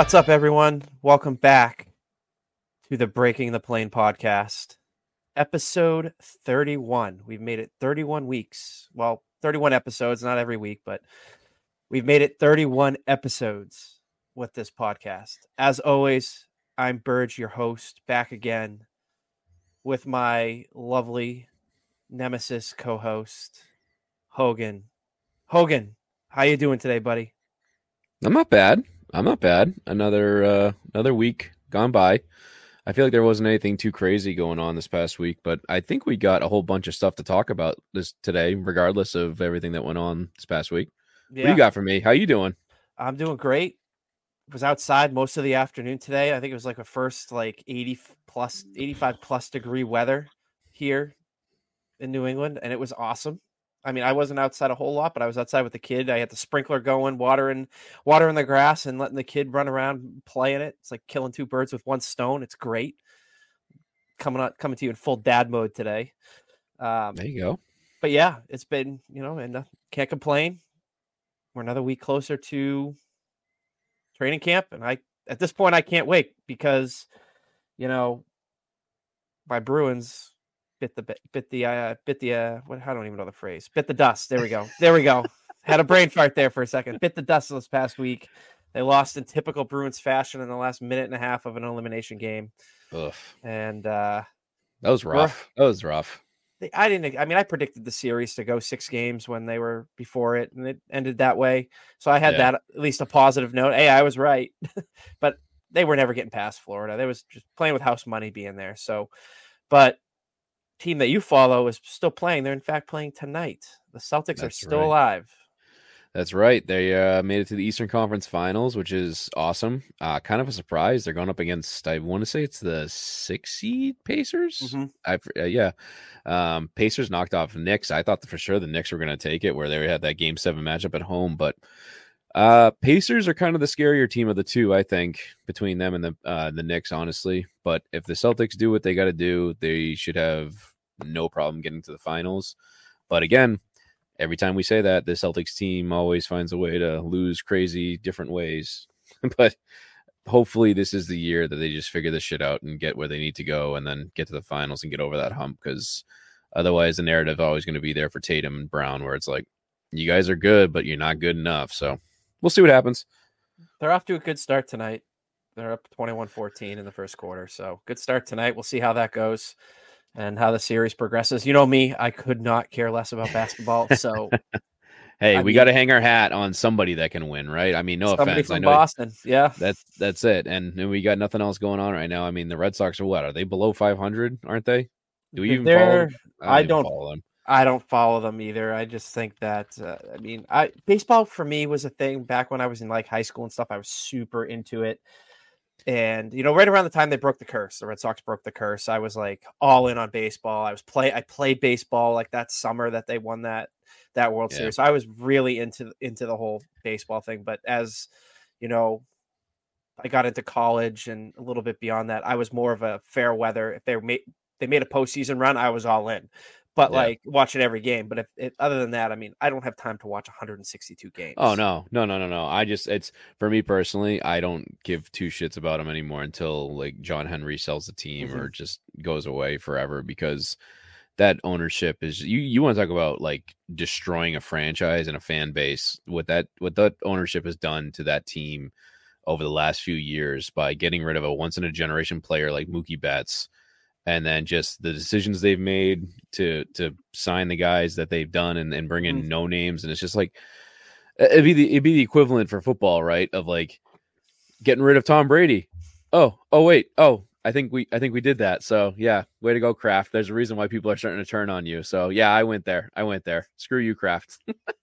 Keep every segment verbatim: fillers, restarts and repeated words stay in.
What's up, everyone? Welcome back to the Breaking the Plane podcast, episode thirty-one. We've made it thirty-one weeks. Well, thirty-one episodes, not every week, but we've made it thirty-one episodes with this podcast. As always, I'm Burge, your host, back again with my lovely nemesis co-host, Hogan. Hogan, how you doing today, buddy? I'm not bad. I'm not bad. Another uh, another week gone by. I feel like there wasn't anything too crazy going on this past week, but I think we got a whole bunch of stuff to talk about this today, regardless of everything that went on this past week. Yeah. What do you got for me? How you doing? I'm doing great. Was outside most of the afternoon today. I think it was like a first like eighty plus, eighty-five plus degree weather here in New England, and it was awesome. I mean, I wasn't outside a whole lot, but I was outside with the kid. I had the sprinkler going, watering, watering the grass, and letting the kid run around playing it. It's like killing two birds with one stone. It's great. Coming on, coming to you in full dad mode today. Um, there you go. But yeah, it's been, you know, and uh, can't complain. We're another week closer to training camp, and I at this point I can't wait because, you know, my Bruins bit the bit the uh, bit the uh, what I don't even know the phrase. Bit the dust. There we go. There we go. Had a brain fart there for a second. Bit the dust this past week. They lost in typical Bruins fashion in the last minute and a half of an elimination game. Ugh. And uh, that was rough. That was rough. I didn't. I mean, I predicted the series to go six games when they were before it, and it ended that way. So I had yeah. that at least a positive note. Hey, I was right, but they were never getting past Florida. They was just playing with house money being there. So, but team that you follow is still playing. They're in fact playing tonight. The Celtics That's are still right. alive. That's right. They uh, made it to the Eastern Conference Finals, which is awesome. Uh, kind of a surprise. They're going up against, I want to say it's the six seed Pacers. Mm-hmm. I uh, yeah, um, Pacers knocked off Knicks. I thought for sure the Knicks were going to take it, where they had that Game Seven matchup at home. But uh, Pacers are kind of the scarier team of the two, I think, between them and the uh, the Knicks, honestly. But if the Celtics do what they got to do, they should have no problem getting to the finals. But again, every time we say that, the Celtics team always finds a way to lose crazy different ways. But hopefully this is the year that they just figure this shit out and get where they need to go and then get to the finals and get over that hump, because otherwise the narrative is always going to be there for Tatum and Brown, where it's like, you guys are good, but you're not good enough. So we'll see what happens. They're off to a good start tonight. They're up twenty-one fourteen in the first quarter. So good start tonight. We'll see how that goes and how the series progresses. You know me, I could not care less about basketball. So, hey, I we got to hang our hat on somebody that can win, right? I mean, no somebody offense. From I know Boston, yeah, that's that's it. And, and we got nothing else going on right now. I mean, the Red Sox are what? Are they below five hundred? Aren't they? Do we even They're, follow them? I don't, I don't follow them. I don't follow them either. I just think that uh, I mean, I baseball for me was a thing back when I was in like high school and stuff. I was super into it. And, you know, right around the time they broke the curse, the Red Sox broke the curse, I was like all in on baseball. I was play, I played baseball like that summer that they won that, that World Yeah. Series. So I was really into, into the whole baseball thing. But as, you know, I got into college and a little bit beyond that, I was more of a fair weather. If they made, they made a postseason run, I was all in. But Yeah. like watching every game. But if, if other than that, I mean, I don't have time to watch one hundred sixty-two games. Oh no, no, no, no, no. I just it's for me personally. I don't give two shits about him anymore until like John Henry sells the team Mhm. or just goes away forever, because that ownership is you. You want to talk about like destroying a franchise and a fan base. What that what that ownership has done to that team over the last few years by getting rid of a once in a generation player like Mookie Betts. And then just the decisions they've made to to sign the guys that they've done and, and bring in Mhm. no names. And it's just like, it'd be the, it'd be the equivalent for football, right? Of like getting rid of Tom Brady. Oh, oh, wait. Oh, I think we, I think we did that. So yeah, way to go, Kraft. There's a reason why people are starting to turn on you. So yeah, I went there. I went there. Screw you, Kraft.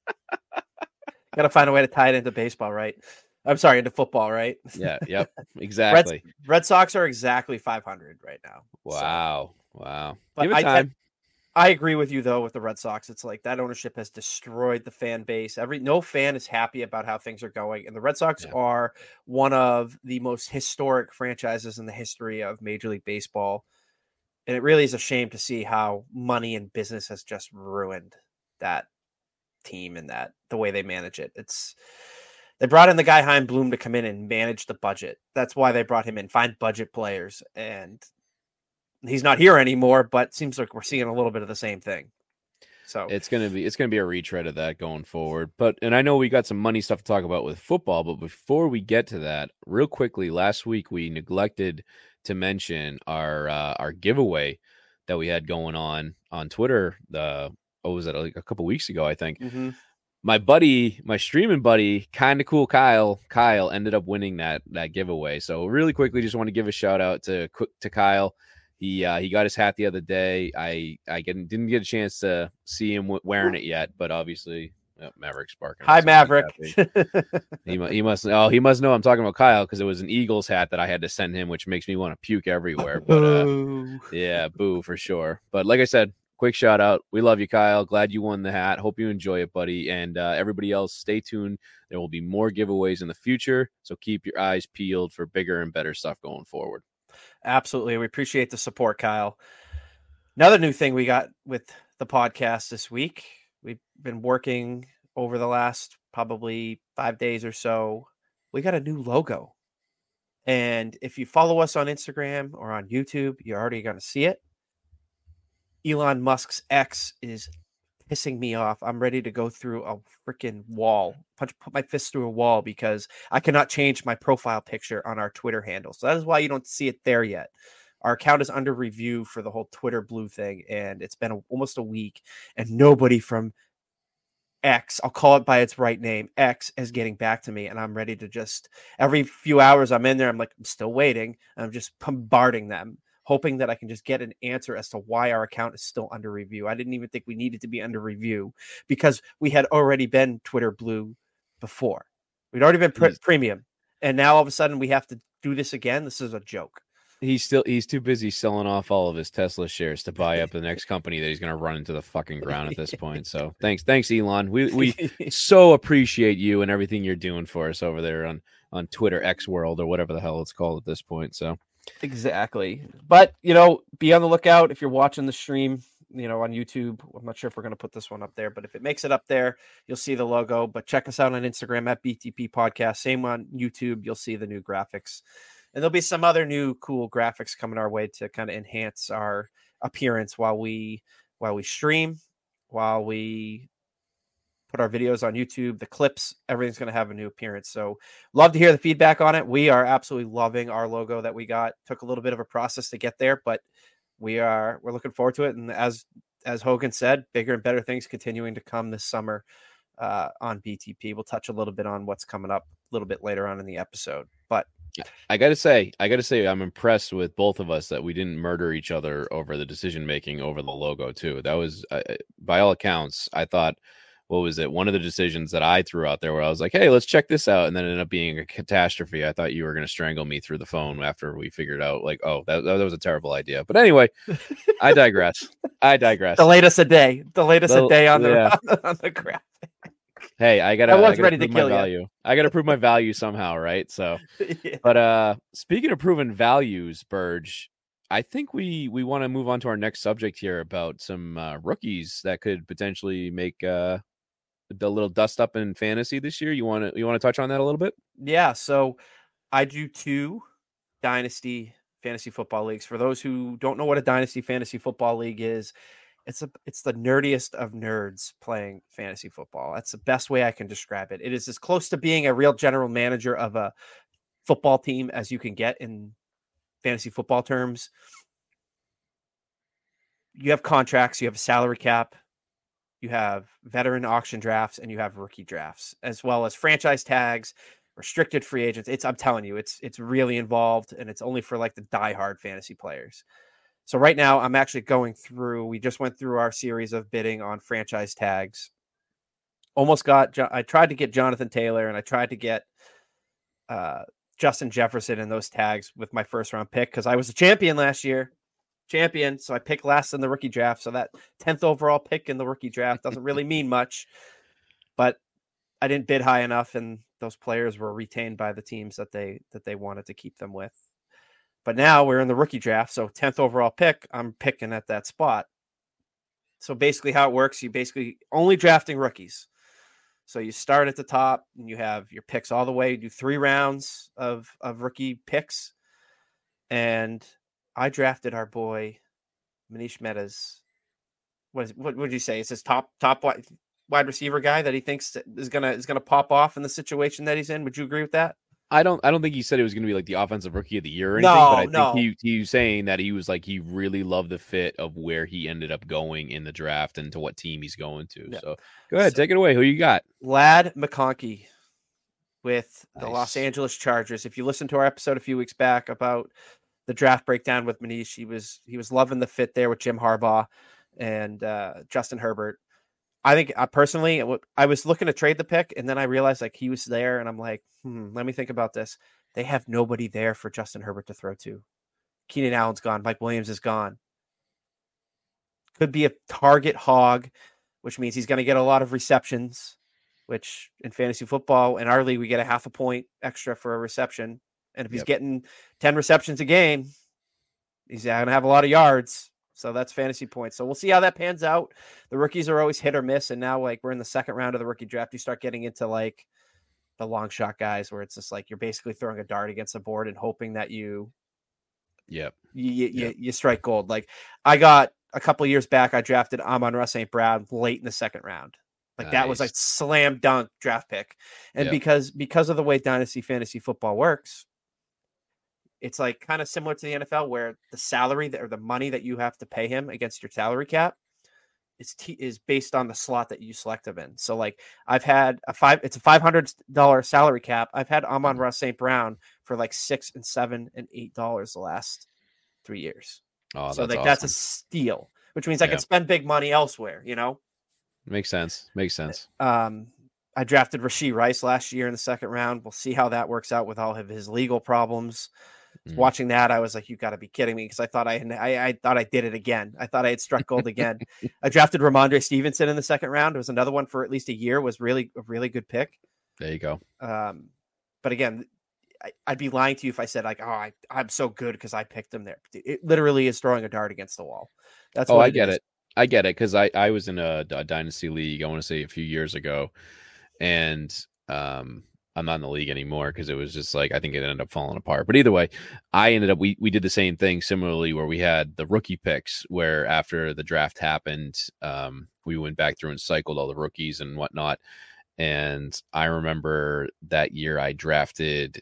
Got to find a way to tie it into baseball, right? I'm sorry, into football, right? Yeah. Yep. Exactly. Red, Red Sox are exactly five hundred right now. Wow. So. Wow. But Give it I, time. I agree with you though with the Red Sox. It's like that ownership has destroyed the fan base. Every no fan is happy about how things are going, and the Red Sox Yeah. are one of the most historic franchises in the history of Major League Baseball. And it really is a shame to see how money and business has just ruined that team and that the way they manage it. It's They brought in the guy Hein Bloom to come in and manage the budget. That's why they brought him in, find budget players. And he's not here anymore, but seems like we're seeing a little bit of the same thing. So it's gonna be it's gonna be a retread of that going forward. But and I know we got some money stuff to talk about with football, but before we get to that, real quickly, last week we neglected to mention our uh, our giveaway that we had going on on Twitter. The what was it like a couple weeks ago, I think. Mm-hmm. My buddy, my streaming buddy, kind of cool Kyle, Kyle ended up winning that that giveaway. So really quickly, just want to give a shout out to to Kyle. He uh, he got his hat the other day. I I didn't didn't get a chance to see him wearing it yet, but obviously oh, Maverick's barking. Hi, Maverick. he he must oh he must know I'm talking about Kyle because it was an Eagles hat that I had to send him, which makes me want to puke everywhere. But uh, yeah, boo for sure. But like I said. Quick shout out. We love you, Kyle. Glad you won the hat. Hope you enjoy it, buddy. And uh, everybody else, stay tuned. There will be more giveaways in the future. So keep your eyes peeled for bigger and better stuff going forward. Absolutely. We appreciate the support, Kyle. Another new thing we got with the podcast this week. We've been working over the last probably five days or so. We got a new logo. And if you follow us on Instagram or on YouTube, you're already going to see it. Elon Musk's X is pissing me off. I'm ready to go through a freaking wall, punch, put my fist through a wall because I cannot change my profile picture on our Twitter handle. So that is why you don't see it there yet. Our account is under review for the whole Twitter blue thing, and it's been a, almost a week, and nobody from X, I'll call it by its right name, X, is getting back to me, and I'm ready to just, every few hours I'm in there, I'm like, I'm still waiting, and I'm just bombarding them, hoping that I can just get an answer as to why our account is still under review. I didn't even think we needed to be under review because we had already been Twitter Blue before. We'd already been pre- premium. And now all of a sudden we have to do this again. This is a joke. He's still he's too busy selling off all of his Tesla shares to buy up the next company that he's going to run into the fucking ground at this point. So thanks, thanks, Elon. We we so appreciate you and everything you're doing for us over there on on Twitter X World or whatever the hell it's called at this point. So. Exactly. But, you know, be on the lookout if you're watching the stream, you know, on YouTube. I'm not sure if we're going to put this one up there, but if it makes it up there, you'll see the logo. But check us out on Instagram at B T P Podcast. Same on YouTube. You'll see the new graphics. And there'll be some other new cool graphics coming our way to kind of enhance our appearance while we while we stream, while we put our videos on YouTube, the clips, everything's going to have a new appearance. So love to hear the feedback on it. We are absolutely loving our logo that we got. Took a little bit of a process to get there, but we are, we're looking forward to it. And as, as Hogan said, bigger and better things continuing to come this summer uh, on B T P. We'll touch a little bit on what's coming up a little bit later on in the episode, but I got to say, I got to say, I'm impressed with both of us that we didn't murder each other over the decision making over the logo too. That was, uh, by all accounts, I thought, what was it? One of the decisions that I threw out there where I was like, hey, let's check this out. And then it ended up being a catastrophe. I thought you were going to strangle me through the phone after we figured out like, oh, that, that was a terrible idea. But anyway, I digress. I digress. Delay us a day. Delay us the, a day on the, yeah. on the, on the graphic. Hey, I gotta, I was I gotta ready to prove kill my you. value. I gotta prove my value somehow, right? So, Yeah. but uh, speaking of proven values, Burge, I think we we want to move on to our next subject here about some uh, rookies that could potentially make uh, a little dust up in fantasy this year. You want to you want to touch on that a little bit? Yeah. So I do two dynasty fantasy football leagues. For those who don't know what a dynasty fantasy football league is, it's a it's the nerdiest of nerds playing fantasy football. That's the best way I can describe it. It is as close to being a real general manager of a football team as you can get in fantasy football terms. You have contracts, you have a salary cap, you have veteran auction drafts, and you have rookie drafts, as well as franchise tags, restricted free agents. It's I'm telling you, it's it's really involved, and it's only for like the diehard fantasy players. So right now, I'm actually going through. We just went through our series of bidding on franchise tags. Almost got. I tried to get Jonathan Taylor, and I tried to get uh, Justin Jefferson in those tags with my first round pick because I was a champion last year. Champion, so I picked last in the rookie draft. So that tenth overall pick in the rookie draft doesn't really mean much, but I didn't bid high enough, and those players were retained by the teams that they that they wanted to keep them with. But now we're in the rookie draft, so tenth overall pick, I'm picking at that spot. So basically how it works, you basically only drafting rookies. So you start at the top and you have your picks all the way. You do three rounds of, of rookie picks. And I drafted our boy Manish Mehta's. What is what would you say? It's his top top wide, wide receiver guy that he thinks is gonna is gonna pop off in the situation that he's in. Would you agree with that? I don't I don't think he said it was going to be like the offensive rookie of the year or anything, no, but I no. think he, he was saying that he was like he really loved the fit of where he ended up going in the draft and to what team he's going to. Yeah. So go ahead, so, take it away. Who you got? Ladd McConkey with the Nice. Los Angeles Chargers. If you listened to our episode a few weeks back about the draft breakdown with Manish, he was he was loving the fit there with Jim Harbaugh and uh, Justin Herbert. I think I personally, I was looking to trade the pick, and then I realized like he was there, and I'm like, hmm, let me think about this. They have nobody there for Justin Herbert to throw to. Keenan Allen's gone. Mike Williams is gone. Could be a target hog, which means he's going to get a lot of receptions, which in fantasy football, in our league, we get a half a point extra for a reception. And if he's yep. getting ten receptions a game, he's going to have a lot of yards. So that's fantasy points. So we'll see how that pans out. The rookies are always hit or miss. And now like we're in the second round of the rookie draft. You start getting into like the long shot guys where it's just like, you're basically throwing a dart against the board and hoping that you, yep. you, you, yep. you, you strike gold. Like I got a couple of years back, I drafted Amon-Ra Saint Brown late in the second round. Like nice. That was like slam dunk draft pick. And yep. because, because of the way dynasty fantasy football works, it's like kind of similar to the N F L where the salary that, or the money that you have to pay him against your salary cap is t- is based on the slot that you select him in. So like I've had a five, it's a five hundred dollars salary cap. I've had Amon-Ra Saint Brown for like six and seven and eight dollars the last three years. Oh, so that's like awesome. That's a steal, which means I yeah. can spend big money elsewhere, you know? Makes sense. Makes sense. Um, I drafted Rashee Rice last year in the second round. We'll see how that works out with all of his legal problems. Mm. Watching that, I was like, you got to be kidding me. Because I thought I, I I thought I did it again. I thought I had struck gold again. I drafted Ramondre Stevenson in the second round. It was another one for at least a year. Was really a really good pick. There you go. Um, but again, I, I'd be lying to you if I said like, oh, I, I'm so good because I picked him there. It literally is throwing a dart against the wall. That's oh, what I it get is. it. I get it because I, I was in a, a dynasty league. I want to say a few years ago, and um, I'm not in the league anymore because it was just like I think it ended up falling apart. But either way, I ended up we we did the same thing similarly where we had the rookie picks where after the draft happened, um, we went back through and cycled all the rookies and whatnot. And I remember that year I drafted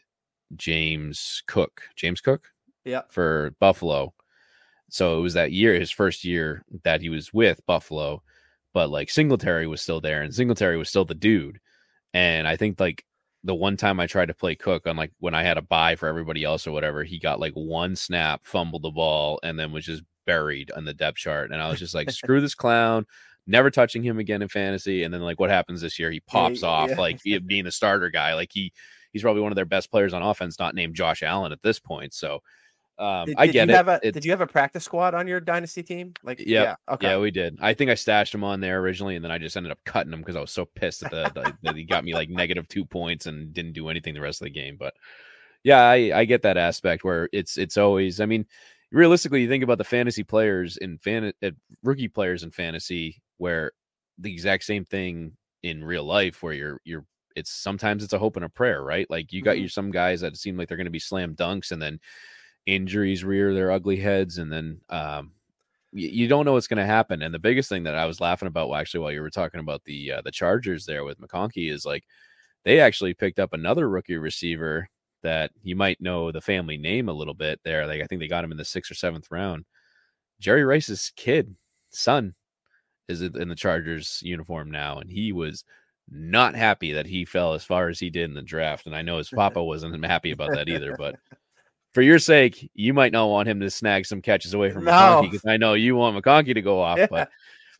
James Cook, James Cook, yeah, for Buffalo. So it was that year, his first year that he was with Buffalo, but like Singletary was still there and Singletary was still the dude. And I think like the one time I tried to play Cook on like when I had a bye for everybody else or whatever, he got like one snap, fumbled the ball, and then was just buried on the depth chart. And I was just like, screw this clown, never touching him again in fantasy. And then like what happens this year, he pops yeah, off yeah. like being the starter guy. Like he he's probably one of their best players on offense, not named Josh Allen at this point. So Um, did, I did get you it. Have a, it. Did you have a practice squad on your dynasty team? Like, yep. yeah, okay, yeah, we did. I think I stashed him on there originally, and then I just ended up cutting him because I was so pissed that, the, the, that he got me like negative two points and didn't do anything the rest of the game. But yeah, I, I get that aspect where it's it's always. I mean, realistically, you think about the fantasy players in fan uh, rookie players in fantasy, where the exact same thing in real life, where you're you're. It's sometimes it's a hope and a prayer, right? Like you got mm-hmm. your some guys that seem like they're going to be slam dunks, and then injuries rear their ugly heads, and then um you, you don't know what's going to happen. And the biggest thing that I was laughing about actually while you were talking about the uh, the Chargers there with McConkey is like they actually picked up another rookie receiver that you might know the family name a little bit there. Like I think they got him in the sixth or seventh round. Jerry Rice's kid son is in the Chargers uniform now, and he was not happy that he fell as far as he did in the draft. And I know his papa wasn't happy about that either, but for your sake, you might not want him to snag some catches away from no. McConkey because I know you want McConkey to go off. Yeah. But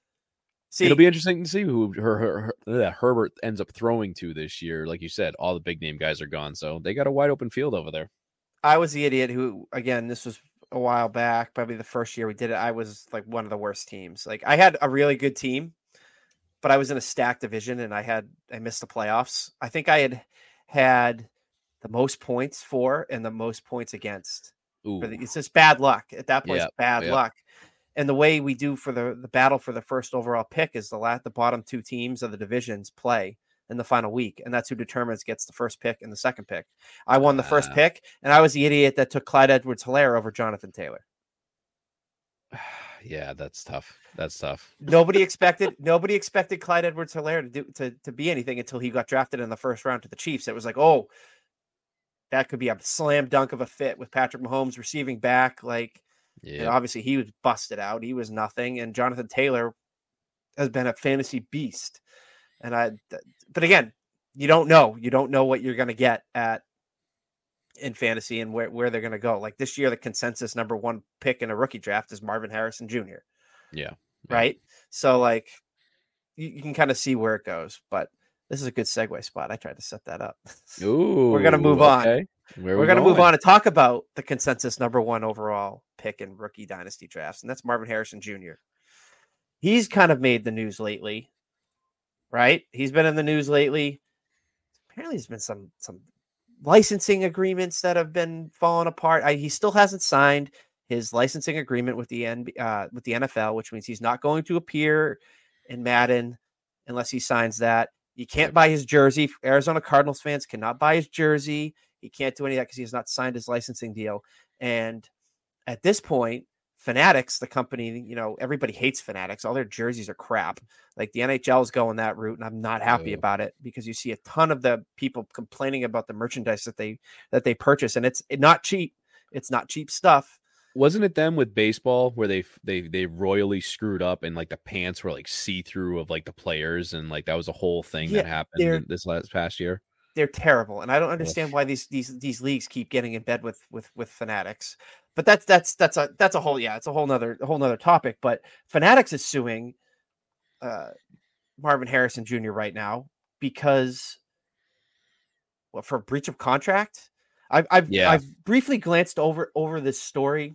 see, it'll be interesting to see who her, her, her, uh, Herbert ends up throwing to this year. Like you said, all the big name guys are gone, so they got a wide open field over there. I was the idiot who, again, this was a while back, probably the first year we did it. I was like one of the worst teams. Like I had a really good team, but I was in a stacked division and I had I missed the playoffs. I think I had had the most points for and the most points against. For the, it's just bad luck at that point. Yep, bad yep. luck. And the way we do for the, the battle for the first overall pick is the la- the bottom two teams of the divisions play. in the final week, and that's who determines gets the first pick and the second pick. I won the first Uh, pick, and I was the idiot that took Clyde Edwards-Helaire over Jonathan Taylor. Yeah, that's tough. That's tough. Nobody expected nobody expected Clyde Edwards-Helaire to do to, to be anything until he got drafted in the first round to the Chiefs. It was like, oh, that could be a slam dunk of a fit with Patrick Mahomes receiving back. Like, Yeah, you know, obviously he was busted out. He was nothing. And Jonathan Taylor has been a fantasy beast. And I, but again, you don't know. You don't know what you're going to get at in fantasy and where, where they're going to go. Like this year, the consensus number one pick in a rookie draft is Marvin Harrison Junior yeah, yeah. Right. So like you, you can kind of see where it goes, but this is a good segue spot. I tried to set that up. Ooh, We're going to move okay. on. Where We're we going to move going? on and talk about the consensus number one overall pick in rookie dynasty drafts. And that's Marvin Harrison Junior He's kind of made the news lately, right? He's been in the news lately. Apparently there's been some, some licensing agreements that have been falling apart. I, he still hasn't signed his licensing agreement with the N B A, uh, with the N F L, which means he's not going to appear in Madden unless he signs that. You can't buy his jersey. Arizona Cardinals fans cannot buy his jersey. He can't do any of that because he has not signed his licensing deal. And at this point, Fanatics, the company, you know, everybody hates Fanatics. All their jerseys are crap. Like the N H L is going that route, and I'm not happy Oh. about it because you see a ton of the people complaining about the merchandise that they that they purchase, and it's not cheap. It's not cheap stuff. Wasn't it them with baseball where they they they royally screwed up and like the pants were like see through of like the players and like that was a whole thing Yeah, that happened they're- in this last past year? They're terrible, and I don't understand why these these these leagues keep getting in bed with with with Fanatics. But that's that's that's a that's a whole yeah, it's a whole nother a whole nother topic. But Fanatics is suing uh, Marvin Harrison Junior right now because what for breach of contract. I've I've Yeah. I've briefly glanced over over this story,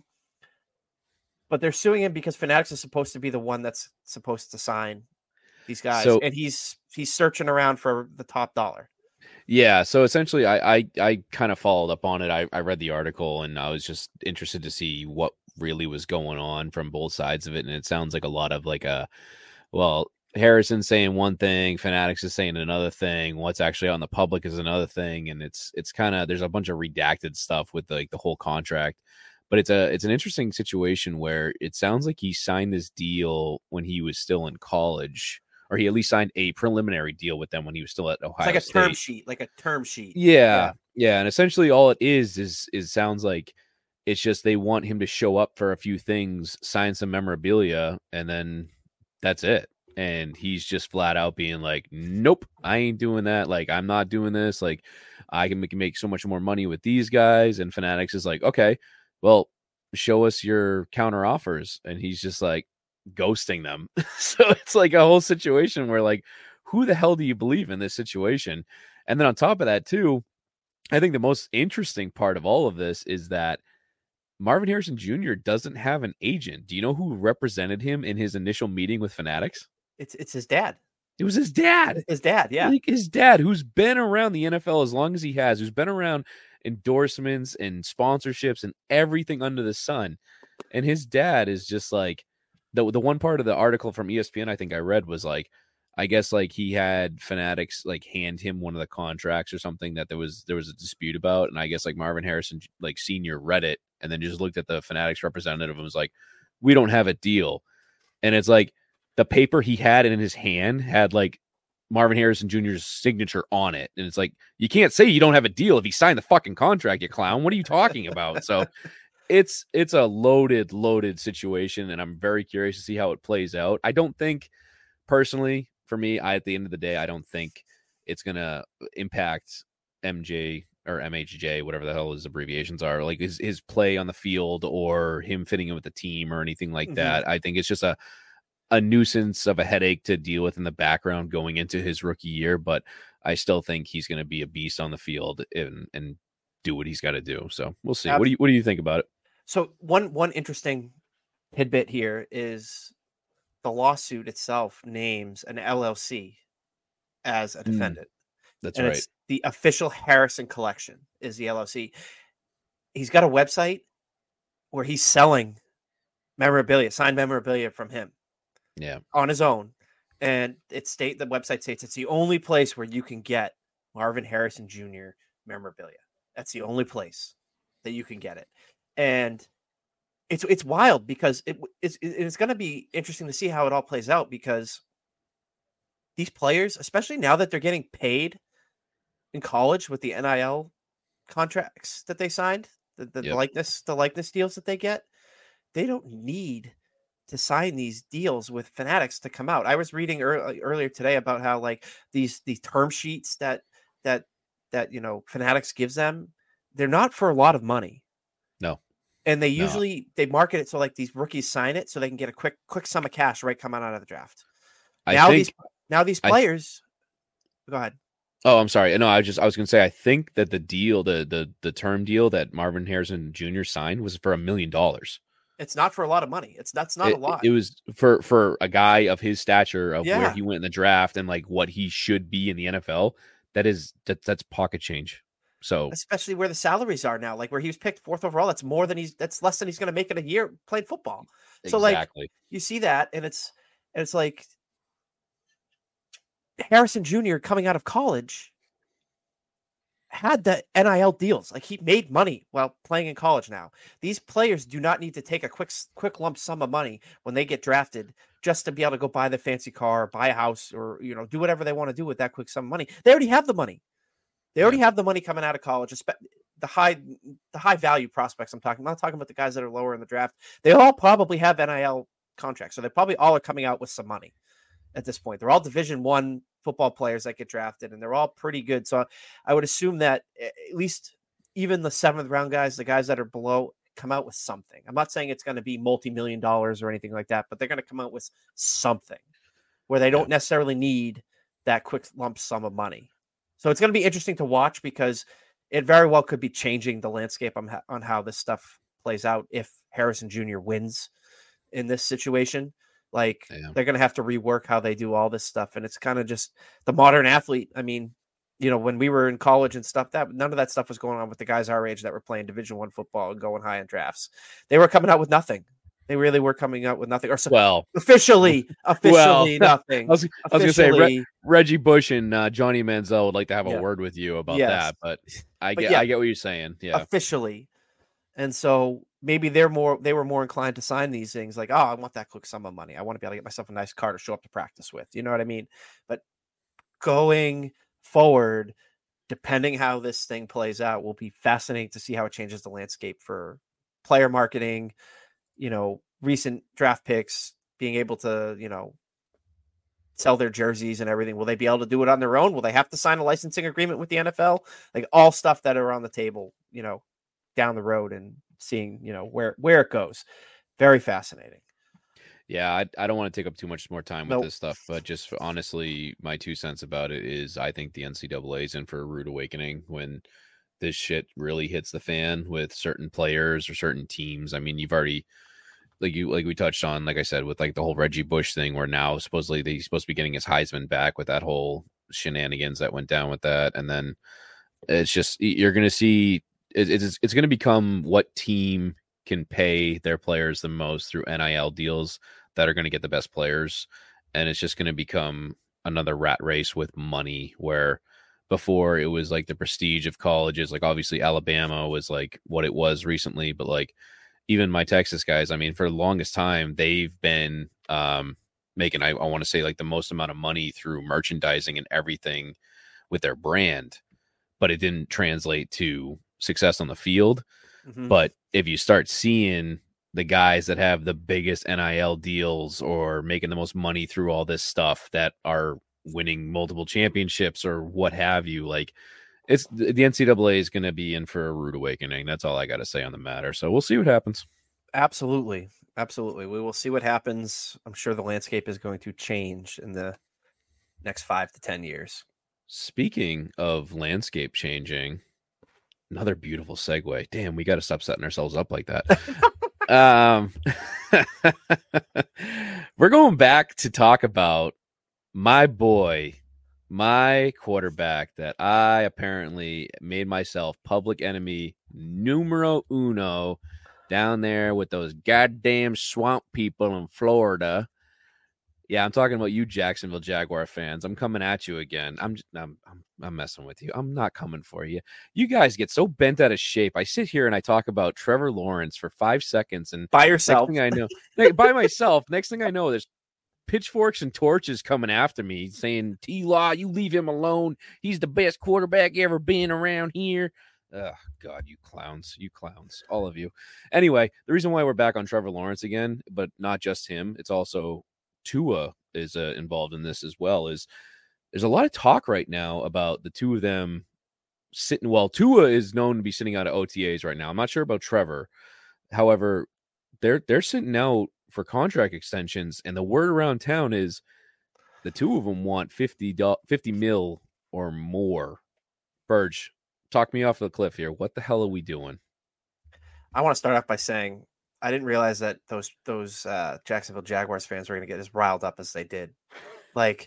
but they're suing him because Fanatics is supposed to be the one that's supposed to sign these guys, So- and he's he's searching around for the top dollar. Yeah, so essentially, I I, I kind of followed up on it. I, I read the article and I was just interested to see what really was going on from both sides of it. And it sounds like a lot of like a, well, Harrison saying one thing, Fanatics is saying another thing. What's actually out in the public is another thing, and it's it's kind of there's a bunch of redacted stuff with like the whole contract. But it's a it's an interesting situation where it sounds like he signed this deal when he was still in college. Or he at least signed a preliminary deal with them when he was still at Ohio It's like a State. term sheet, like a term sheet. Yeah, Yeah. yeah, and essentially all it is is is sounds like it's just they want him to show up for a few things, sign some memorabilia, and then that's it. And he's just flat out being like, "Nope, I ain't doing that. Like, I'm not doing this. Like, I can make, make so much more money with these guys." And Fanatics is like, "Okay, well, show us your counter offers," and he's just like ghosting them. So it's like a whole situation where like, who the hell do you believe in this situation? And then on top of that too, I think the most interesting part of all of this is that Marvin Harrison Junior doesn't have an agent. Do you know who represented him in his initial meeting with Fanatics? It's it's his dad. It was his dad. His dad, yeah. Like his dad, who's been around the N F L as long as he has, who's been around endorsements and sponsorships and everything under the sun. And his dad is just like, the the one part of the article from E S P N I think I read was like, I guess like he had Fanatics like hand him one of the contracts or something that there was there was a dispute about, and I guess like Marvin Harrison like Senior read it and then just looked at the Fanatics representative and was like, "We don't have a deal," and it's like the paper he had in his hand had like Marvin Harrison Junior's signature on it, and it's like you can't say you don't have a deal if he signed the fucking contract, you clown. What are you talking about? So. It's it's a loaded, loaded situation, and I'm very curious to see how it plays out. I don't think, personally, for me, I at the end of the day, I don't think it's gonna impact M J or M H J, whatever the hell his abbreviations are, like his his play on the field or him fitting in with the team or anything like Mhm. that. I think it's just a a nuisance of a headache to deal with in the background going into his rookie year, but I still think he's going to be a beast on the field and and do what he's got to do. So we'll see. Ab- What do you what do you think about it? So one one interesting tidbit here is the lawsuit itself names an L L C as a Mm, defendant. That's and right. it's the official Harrison Collection is the L L C. He's got a website where he's selling memorabilia, signed memorabilia from him Yeah. on his own. And it state the website states it's the only place where you can get Marvin Harrison Junior memorabilia. That's the only place that you can get it. And it's it's wild because it, it's it's going to be interesting to see how it all plays out, because these players, especially now that they're getting paid in college with the N I L contracts that they signed, the, the Yep. likeness, the likeness deals that they get, they don't need to sign these deals with Fanatics to come out. I was reading early, earlier today about how like these these term sheets that that that you know Fanatics gives them, they're not for a lot of money. No. And they No. usually they market it so like these rookies sign it so they can get a quick quick sum of cash right coming out of the draft. I now think, these now these players I, go ahead. Oh, I'm sorry. No, I was just I was going to say I think that the deal, the the the term deal that Marvin Harrison Junior signed was for a million dollars. It's not for a lot of money. It's that's not it, a lot. It was for for a guy of his stature, of yeah. where he went in the draft and like what he should be in the N F L. That is that that's pocket change. So especially where the salaries are now, like where he was picked fourth overall, that's more than he's that's less than he's going to make in a year playing football. So exactly. like you see that, and it's and it's like Harrison Junior coming out of college had the N I L deals. Like he made money while playing in college now. These players do not need to take a quick quick lump sum of money when they get drafted just to be able to go buy the fancy car, buy a house, or you know, do whatever they want to do with that quick sum of money. They already have the money. They already yeah. have the money coming out of college. The high the high value prospects I'm talking. I'm not talking about the guys that are lower in the draft. They all probably have N I L contracts. So they probably all are coming out with some money at this point. They're all Division One football players that get drafted, and they're all pretty good. So I would assume that at least even the seventh round guys, the guys that are below, come out with something. I'm not saying it's going to be multi-million dollars or anything like that, but they're going to come out with something where they don't necessarily need that quick lump sum of money. So it's going to be interesting to watch, because it very well could be changing the landscape on, on how this stuff plays out if Harrison Junior wins in this situation. Like yeah. they're going to have to rework how they do all this stuff. And it's kind of just the modern athlete. I mean, you know, when we were in college and stuff, that none of that stuff was going on with the guys our age that were playing Division One football and going high in drafts. They were coming out with nothing. They really were coming out with nothing. Or so, well, officially, officially well, nothing. I was, I was going to say Re- Reggie Bush and uh, Johnny Manziel would like to have yeah. a word with you about yes. that, but I but get, yeah, I get what you're saying. Yeah, officially. And so maybe they're more, they were more inclined to sign these things like, oh, I want that quick sum of money. I want to be able to get myself a nice car to show up to practice with. You know what I mean? But going forward, depending how this thing plays out, will be fascinating to see how it changes the landscape for player marketing, you know, recent draft picks being able to, you know, sell their jerseys and everything. Will they be able to do it on their own? Will they have to sign a licensing agreement with the N F L? Like all stuff that are on the table, you know, down the road, and seeing, you know, where, where it goes. Very fascinating. Yeah. I, I don't want to take up too much more time with nope. this stuff, but just for, honestly, my two cents about it is I think the N C double A is in for a rude awakening when this shit really hits the fan with certain players or certain teams. I mean, you've already, like you, like we touched on, like I said, with like the whole Reggie Bush thing, where now supposedly he's supposed to be getting his Heisman back with that whole shenanigans that went down with that. And then it's just, you're going to see, it, it's, it's going to become what team can pay their players the most through N I L deals that are going to get the best players. And it's just going to become another rat race with money, where before it was like the prestige of colleges. Like obviously Alabama was like what it was recently, but like even my Texas guys, I mean, for the longest time, they've been um, making, I, I want to say like the most amount of money through merchandising and everything with their brand, but it didn't translate to success on the field. Mm-hmm. But if you start seeing the guys that have the biggest N I L deals or making the most money through all this stuff that are winning multiple championships or what have you, like it's the N C double A is going to be in for a rude awakening. That's all I got to say on the matter. So we'll see what happens. Absolutely. Absolutely. We will see what happens. I'm sure the landscape is going to change in the next five to ten years. Speaking of landscape changing, another beautiful segue. Damn, we got to stop setting ourselves up like that. um, we're going back to talk about my boy, my quarterback that I apparently made myself public enemy numero uno down there with those goddamn swamp people in Florida. Yeah, I'm talking about you, Jacksonville Jaguar fans. I'm coming at you again. I'm just, I'm, I'm I'm messing with you. I'm not coming for you. You guys get so bent out of shape. I sit here and I talk about Trevor Lawrence for five seconds, and By yourself. Next thing I know, by myself. Next thing I know, there's pitchforks and torches coming after me, saying, "T-Law, you leave him alone. He's the best quarterback ever been around here." Oh, God, you clowns. You clowns. All of you. Anyway, the reason why we're back on Trevor Lawrence again, but not just him, it's also Tua is uh, involved in this as well, is there's a lot of talk right now about the two of them sitting. Well, Tua is known to be sitting out of O T As right now. I'm not sure about Trevor. However, they're they're sitting out for contract extensions, and the word around town is the two of them want fifty, fifty mil or more. Burge, talk me off the cliff here. What the hell are we doing? I want to start off by saying I didn't realize that those those uh, Jacksonville Jaguars fans were going to get as riled up as they did. Like,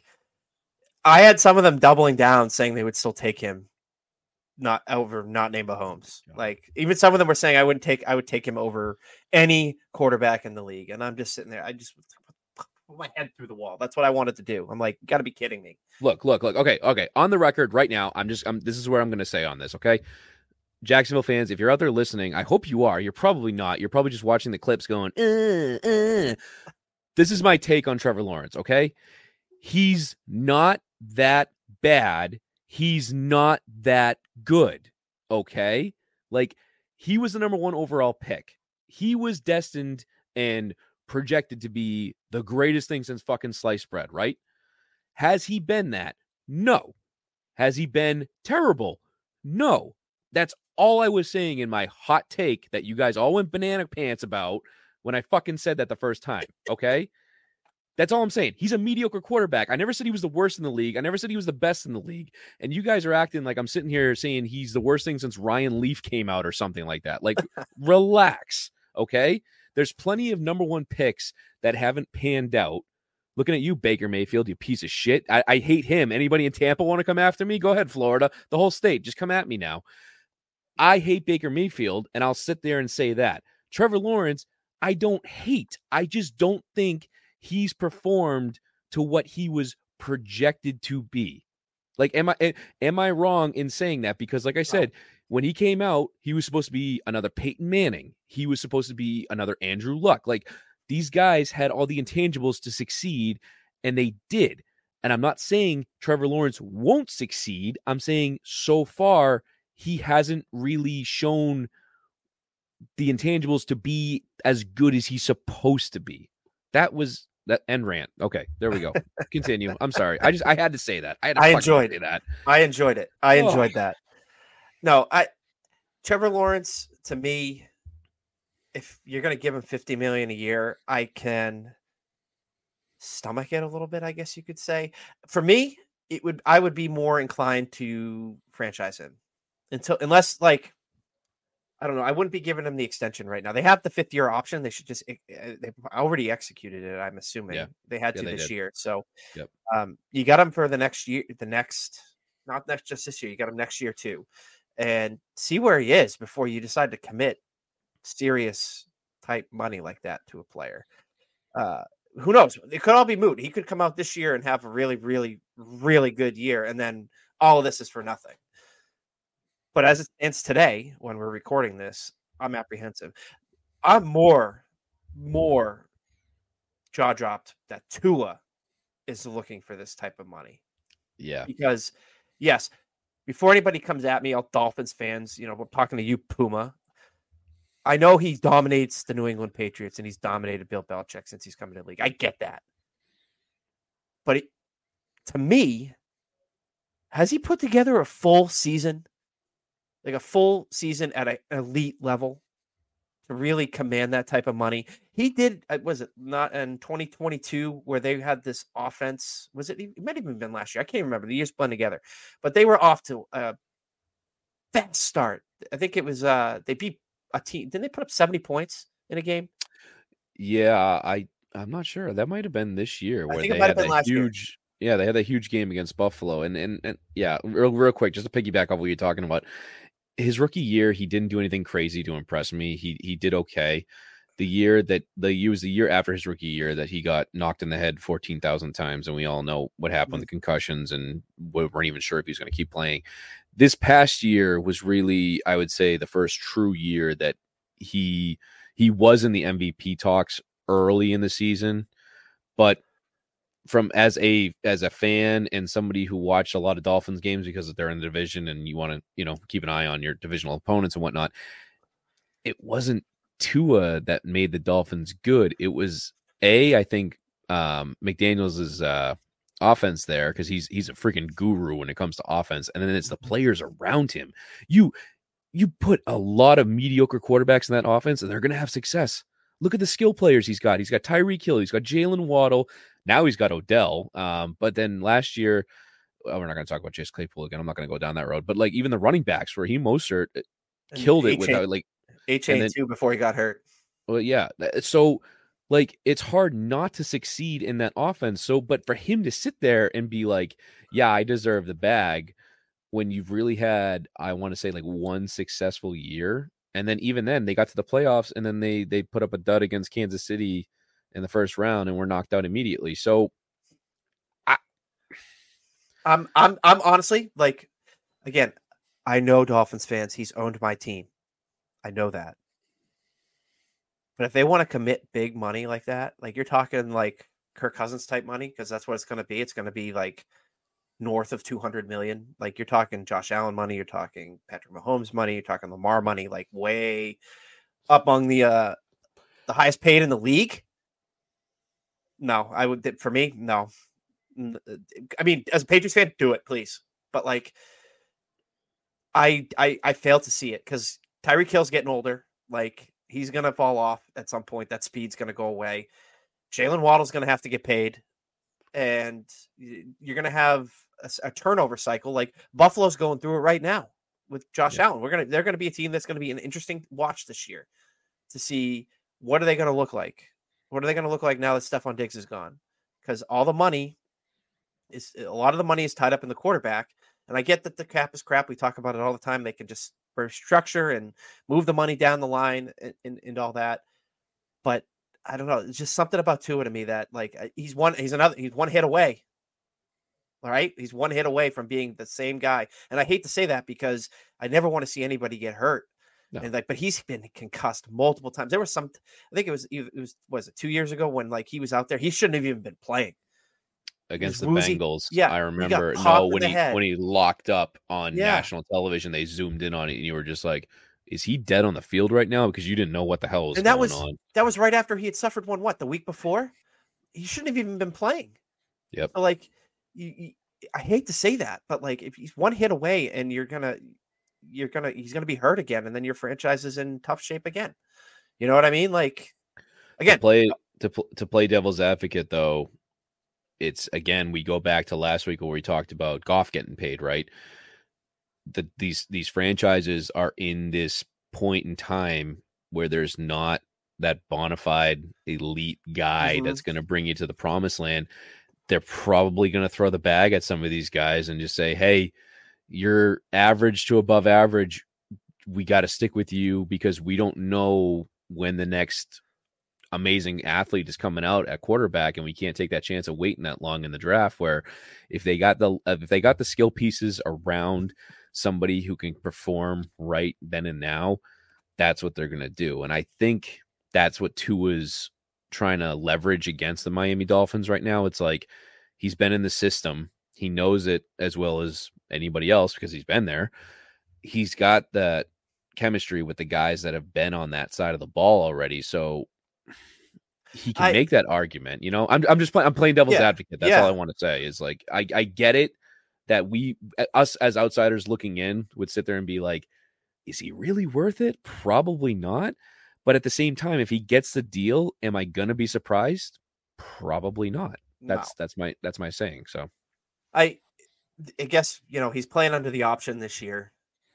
I had some of them doubling down, saying they would still take him, not over not named Mahomes. Yeah. Like, even some of them were saying I wouldn't take I would take him over any quarterback in the league. And I'm just sitting there. I just put my head through the wall. That's what I wanted to do. I'm like, you got to be kidding me. Look, look, look. Okay, okay. On the record right now, I'm just. I'm. This is where I'm going to say on this. Okay. Jacksonville fans, if you're out there listening, I hope you are. You're probably not. You're probably just watching the clips going, uh, uh. This is my take on Trevor Lawrence, okay? He's not that bad. He's not that good, okay? Like, he was the number one overall pick. He was destined and projected to be the greatest thing since fucking sliced bread, right? Has he been that? No. Has he been terrible? No. That's all I was saying in my hot take that you guys all went banana pants about when I fucking said that the first time, okay? That's all I'm saying. He's a mediocre quarterback. I never said he was the worst in the league. I never said he was the best in the league. And you guys are acting like I'm sitting here saying he's the worst thing since Ryan Leaf came out or something like that. Like, relax, okay? There's plenty of number one picks that haven't panned out. Looking at you, Baker Mayfield, you piece of shit. I, I hate him. Anybody in Tampa want to come after me? Go ahead, Florida. The whole state. Just come at me now. I hate Baker Mayfield, and I'll sit there and say that. Trevor Lawrence, I don't hate. I just don't think he's performed to what he was projected to be. Like, am I am I wrong in saying that? Because, like I said, when he came out, he was supposed to be another Peyton Manning. He was supposed to be another Andrew Luck. Like, these guys had all the intangibles to succeed, and they did. And I'm not saying Trevor Lawrence won't succeed. I'm saying so far he hasn't really shown the intangibles to be as good as he's supposed to be. That was that end rant. Okay, there we go. Continue. I'm sorry. I just I had to say that. I, had to I enjoyed say that. I enjoyed it. I Oh. enjoyed that. No, I Trevor Lawrence, to me, if you're going to give him fifty million a year, I can stomach it a little bit, I guess you could say. For me, it would I would be more inclined to franchise him. Until unless like I don't know, I wouldn't be giving him the extension right now. They have the fifth year option. They should just they've already executed it. I'm assuming Yeah. they had Yeah, to they this did. year. So, Yep. um, you got him for the next year. The next, not next just this year. You got him next year too, and see where he is before you decide to commit serious type money like that to a player. Uh, who knows? It could all be moot. He could come out this year and have a really, really, really good year, and then all of this is for nothing. But as it stands today, when we're recording this, I'm apprehensive. I'm more, more jaw dropped that Tua is looking for this type of money. Yeah. Because, yes, before anybody comes at me, all Dolphins fans, you know, we're talking to you, Puma. I know he dominates the New England Patriots and he's dominated Bill Belichick since he's come into the league. I get that. But it, to me, has he put together a full season? Like a full season at an elite level to really command that type of money. He did, was it not in twenty twenty-two where they had this offense? Was it, it might have even been last year. I can't remember. The years blend together. But they were off to a fast start. I think it was, uh, they beat a team. Didn't they put up seventy points in a game? Yeah, I, I'm not sure. That might have been this year where think it they might had have been that last year. huge, yeah, they had that huge game against Buffalo. And, and, and yeah, real, real quick, just to piggyback off what you're talking about. His rookie year, he didn't do anything crazy to impress me. He he did okay. the year that the year was the year after his rookie year that he got knocked in the head fourteen thousand times, and we all know what happened, Mhm. the concussions, and we weren't even sure if he was going to keep playing. This past year was really, I would say, the first true year that he he was in the M V P talks early in the season, but from as a as a fan and somebody who watched a lot of Dolphins games because they're in the division and you want to, you know, keep an eye on your divisional opponents and whatnot, it wasn't Tua that made the Dolphins good. It was a I think um, McDaniels' uh, offense there, because he's he's a freaking guru when it comes to offense, and then it's the players around him. You you put a lot of mediocre quarterbacks in that offense, and they're going to have success. Look at the skill players he's got. He's got Tyreek Hill. He's got Jalen Waddle. Now he's got Odell. Um, but then last year, well, we're not going to talk about Chase Claypool again. I'm not going to go down that road. But like even the running backs, where he Mostert killed it without like A chain too before he got hurt. Well, yeah. So like it's hard not to succeed in that offense. So, but for him to sit there and be like, "Yeah, I deserve the bag," when you've really had, I want to say, like one successful year. And then even then they got to the playoffs, and then they they put up a dud against Kansas City in the first round and were knocked out immediately. So I I'm I'm I'm honestly, like, again, I know Dolphins fans, he's owned my team. I know that. But if they want to commit big money like that, like you're talking like Kirk Cousins type money, because that's what it's going to be. It's going to be like north of two hundred million. Like you're talking Josh Allen money, you're talking Patrick Mahomes money, you're talking Lamar money, like way up among the uh the highest paid in the league. No, I would, for me, no. I mean, as a Patriots fan, do it, please. But like I I I fail to see it, because Tyreek Hill's getting older. Like he's gonna fall off at some point. That speed's gonna go away. Jalen Waddle's gonna have to get paid, and you're gonna have a, a turnover cycle. Like Buffalo's going through it right now with Josh Yeah. Allen. We're gonna they're gonna be a team that's gonna be an interesting watch this year to see what are they gonna look like. What are they gonna look like now that Stephon Diggs is gone? Because all the money is a lot of the money is tied up in the quarterback. And I get that the cap is crap. We talk about it all the time. They can just restructure and move the money down the line and, and, and all that. But I don't know. It's just something about Tua to me that like he's one, he's another, he's one hit away. All right. He's one hit away from being the same guy. And I hate to say that because I never want to see anybody get hurt. No. And like, but he's been concussed multiple times. There was some, I think it was, it was, was it two years ago when like he was out there? He shouldn't have even been playing against the woozy. Bengals. Yeah, I remember. No, when he head. when he locked up on Yeah. national television, they zoomed in on it, and you were just like, "Is he dead on the field right now?" Because you didn't know what the hell was and that going was, on. That was right after he had suffered one. What, the week before? He shouldn't have even been playing. Yep. So like, you, you, I hate to say that, but like, if he's one hit away, and you're gonna, you're gonna, he's gonna be hurt again, and then your franchise is in tough shape again. You know what I mean? Like, again, to play to to play devil's advocate though. It's again, we go back to last week where we talked about Goff getting paid, right? The, these these franchises are in this point in time where there's not that bona fide elite guy mm-hmm. that's going to bring you to the promised land. They're probably going to throw the bag at some of these guys and just say, hey, you're average to above average. We got to stick with you because we don't know when the next amazing athlete is coming out at quarterback, and we can't take that chance of waiting that long in the draft. Where if they got the if they got the skill pieces around somebody who can perform right then and now, that's what they're gonna do. And I think that's what Tua's trying to leverage against the Miami Dolphins right now. It's like he's been in the system, he knows it as well as anybody else because he's been there. He's got that chemistry with the guys that have been on that side of the ball already. So he can I, make that argument, you know. I'm I'm just playing I'm playing devil's yeah, advocate. That's yeah. all I want to say is like I, I get it that we us as outsiders looking in would sit there and be like, is he really worth it? Probably not. But at the same time, if he gets the deal, am I gonna be surprised? Probably not. That's no. that's my that's my saying. So I I guess, you know, he's playing under the option this year.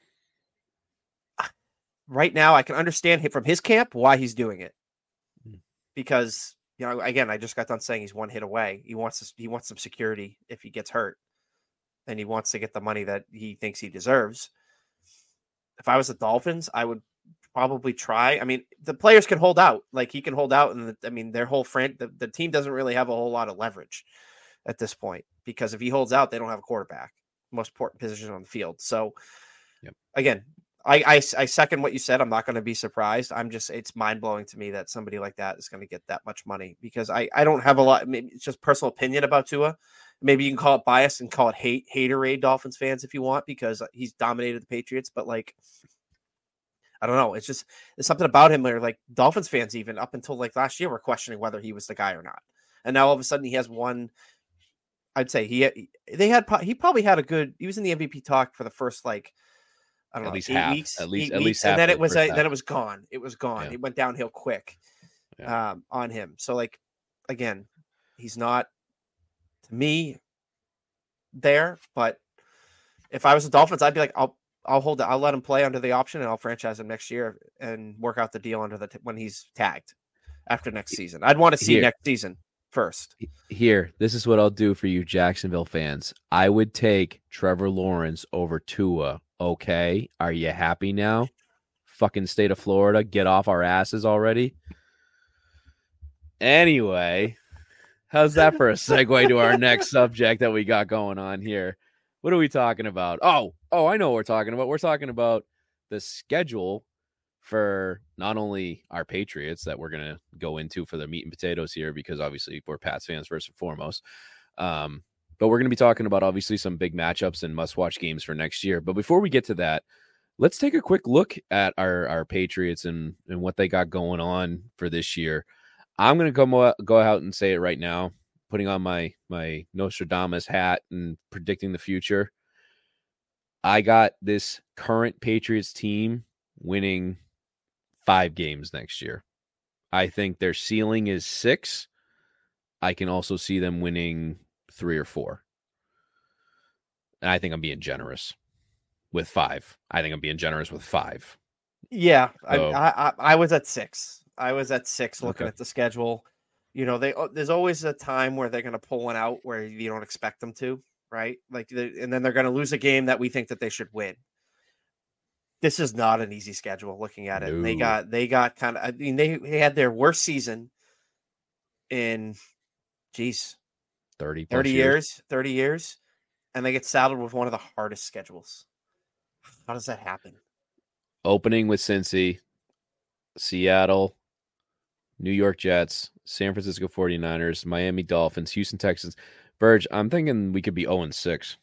Right now, I can understand him from his camp why he's doing it. Because, you know, again, I just got done saying he's one hit away. He wants to, he wants some security if he gets hurt, and he wants to get the money that he thinks he deserves. If I was the Dolphins, I would probably try. I mean, the players can hold out. Like he can hold out, and the, I mean, their whole friend, the, the team doesn't really have a whole lot of leverage at this point because if he holds out, they don't have a quarterback, most important position on the field. So, yep. again, I, I I second what you said. I'm not going to be surprised. I'm just it's mind blowing to me that somebody like that is going to get that much money because I I don't have a lot. Maybe it's just personal opinion about Tua. Maybe you can call it bias and call it hate haterade Dolphins fans if you want because he's dominated the Patriots, but like. I don't know. It's just there's something about him where like Dolphins fans, even up until like last year, were questioning whether he was the guy or not. And now all of a sudden he has one. I'd say he they had he probably had a good. He was in the M V P talk for the first like I don't at know least eight half, weeks, at least eight at weeks, least, and then half it was the a, then it was gone. It was gone. Yeah. It went downhill quick yeah. um, on him. So like again, he's not to me there. But if I was the Dolphins, I'd be like, I'll. I'll hold it. I'll let him play under the option and I'll franchise him next year and work out the deal under the t- when he's tagged after next season. I'd want to see Here. next season first. Here, this is what I'll do for you Jacksonville fans. I would take Trevor Lawrence over Tua. Okay. Are you happy now? Fucking state of Florida. Get off our asses already. Anyway, how's that for a segue to our next subject that we got going on here? What are we talking about? Oh, oh, I know what we're talking about. We're talking about the schedule for not only our Patriots that we're going to go into for the meat and potatoes here, because obviously we're Pats fans first and foremost. Um, but we're going to be talking about obviously some big matchups and must-watch games for next year. But before we get to that, let's take a quick look at our, our Patriots and, and what they got going on for this year. I'm going to go, go out and say it right now. Putting on my my Nostradamus hat and predicting the future. I got this current Patriots team winning five games next year. I think their ceiling is six. I can also see them winning three or four. And I think I'm being generous with five. I think I'm being generous with five. Yeah, So, I, I I was at six. I was at six looking Okay. at the schedule. You know, they there's always a time where they're going to pull one out where you don't expect them to, right? Like, and then they're going to lose a game that we think that they should win. This is not an easy schedule. Looking at it, No. and they got they got kind of. I mean, they, they had their worst season in, geez, thirty, thirty years. years, thirty years, and they get saddled with one of the hardest schedules. How does that happen? Opening with Cincy, Seattle, New York Jets, San Francisco forty-niners, Miami Dolphins, Houston Texans. Burge, I'm thinking we could be oh and six.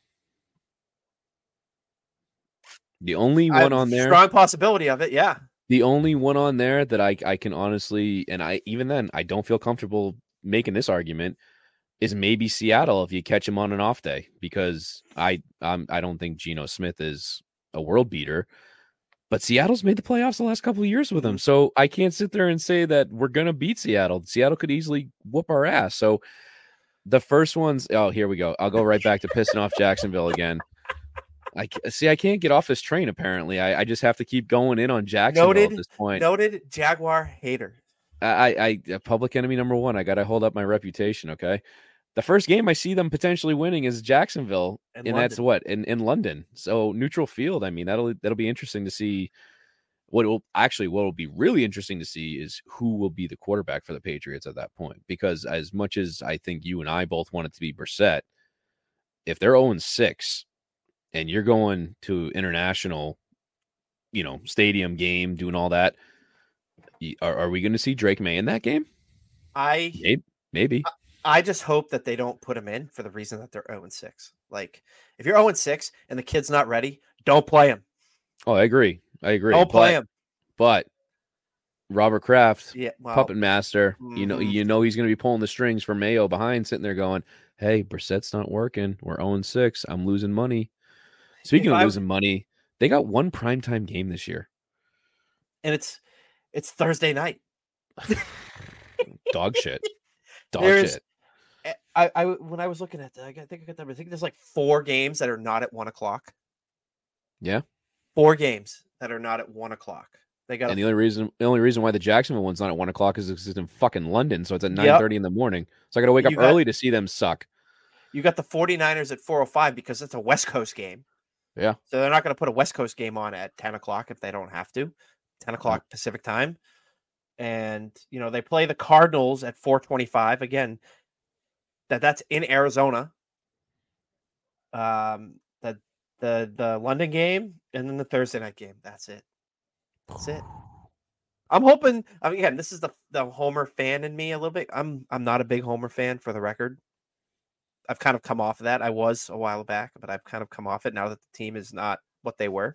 The only one on there, strong possibility of it, yeah. The only one on there that I I can honestly, and I even then I don't feel comfortable making this argument, is maybe Seattle if you catch him on an off day, because I I'm, I don't think Geno Smith is a world beater. But Seattle's made the playoffs the last couple of years with him. So I can't sit there and say that we're going to beat Seattle. Seattle could easily whoop our ass. So the first one's, oh, here we go. I'll go right back to pissing off Jacksonville again. I see. I can't get off this train. Apparently, I, I just have to keep going in on Jacksonville noted, at this point. Noted Jaguar hater. I, I, public enemy number one. I got to hold up my reputation. Okay. The first game I see them potentially winning is Jacksonville, In and London. that's what in, in London. So neutral field. I mean, that'll that'll be interesting to see. What will actually what will be really interesting to see is who will be the quarterback for the Patriots at that point. Because as much as I think you and I both want it to be Brissett, if they're oh and six and you're going to international, you know, stadium game, doing all that, are, are we going to see Drake May in that game? I maybe. maybe. I, I just hope that they don't put him in for the reason that they're oh and six. Like, if you're oh and six and the kid's not ready, don't play him. Oh, I agree. I agree. Don't play but, him. But Robert Kraft, yeah, well, puppet master, mm-hmm. you know, you know he's going to be pulling the strings for Mayo behind, sitting there going, "Hey, Brissett's not working. We're oh and six. I'm losing money." Speaking if of I, losing money, they got one primetime game this year, and it's it's Thursday night. Dog shit. Dog There's, shit. I, I when I was looking at that, I think I got them. I think there's like four games that are not at one o'clock. Yeah, four games that are not at one o'clock. They got, and the only reason the only reason why the Jacksonville one's not at one o'clock is because it's in fucking London, so it's at nine yep. thirty in the morning. So I got to wake up got, early to see them suck. You got the forty-niners at four oh five because it's a West Coast game. Yeah, so they're not going to put a West Coast game on at ten o'clock if they don't have to. ten o'clock Pacific time. And, you know, they play the Cardinals at four twenty-five. Again, that that's in Arizona. Um, the, the, the London game and then the Thursday night game. That's it. That's it. I'm hoping, I mean, again, this is the, the Homer fan in me a little bit. I'm, I'm not a big Homer fan, for the record. I've kind of come off of that. I was a while back, but I've kind of come off it now that the team is not what they were.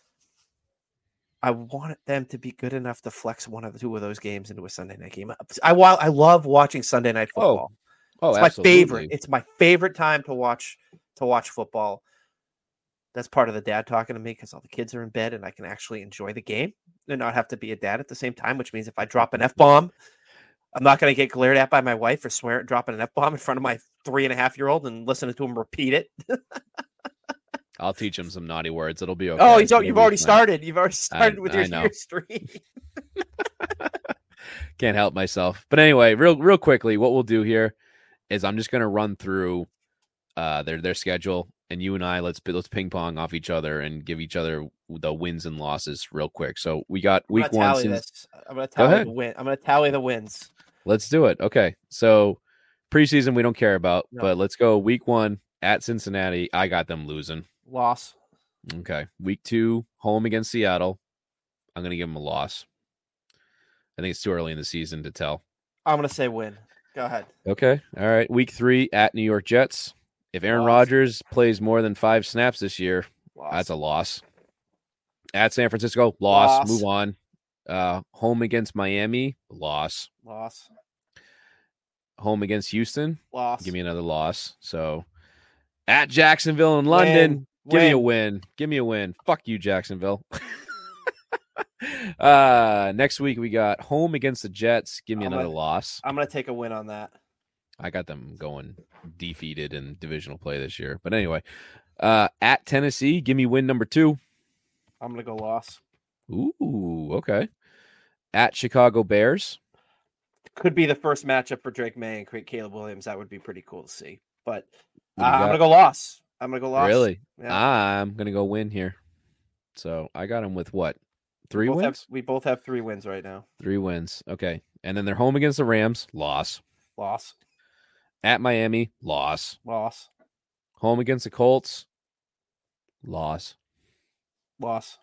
I want them to be good enough to flex one of the two of those games into a Sunday night game. I while I love watching Sunday night football. Oh, oh it's absolutely. my favorite. It's my favorite time to watch to watch football. That's part of the dad talking to me because all the kids are in bed and I can actually enjoy the game and not have to be a dad at the same time, which means if I drop an F-bomb, I'm not going to get glared at by my wife for swearing, dropping an F-bomb in front of my three and a half year old and listening to him repeat it. I'll teach him some naughty words. It'll be okay. Oh, you don't, you've already started. You've already started I, with your, your stream. Can't help myself. But anyway, real real quickly, what we'll do here is I'm just going to run through uh, their their schedule, and you and I let's let's ping pong off each other and give each other the wins and losses real quick. So we got week I'm one. Since, Since... I'm going to tally the win. I'm going to tally the wins. Let's do it. Okay, so preseason we don't care about, no. But let's go week one at Cincinnati. I got them losing. Loss. Okay. Week two, home against Seattle. I'm going to give them a loss. I think it's too early in the season to tell. I'm going to say win. Go ahead. Okay. All right. Week three at New York Jets. If Aaron loss. Rodgers plays more than five snaps this year, loss. That's a loss. At San Francisco, loss. loss. Move on. Uh, home against Miami, loss. Loss. Home against Houston, loss. Give me another loss. So at Jacksonville and London, win. Give win. me a win. Give me a win. Fuck you, Jacksonville. uh, next week we got home against the Jets. Give me I'm another gonna, loss. I'm going to take a win on that. I got them going defeated in divisional play this year. But anyway, uh, at Tennessee, give me win number two. I'm going to go loss. Ooh, okay. At Chicago Bears. Could be the first matchup for Drake May and Caleb Williams. That would be pretty cool to see. But uh, I'm going to go loss. I'm going to go loss. Really? Yeah. I'm going to go win here. So I got them with what? Three we wins? Have, we both have three wins right now. Three wins. Okay. And then they're home against the Rams. Loss. Loss. At Miami. Loss. Loss. Home against the Colts. Loss. Loss.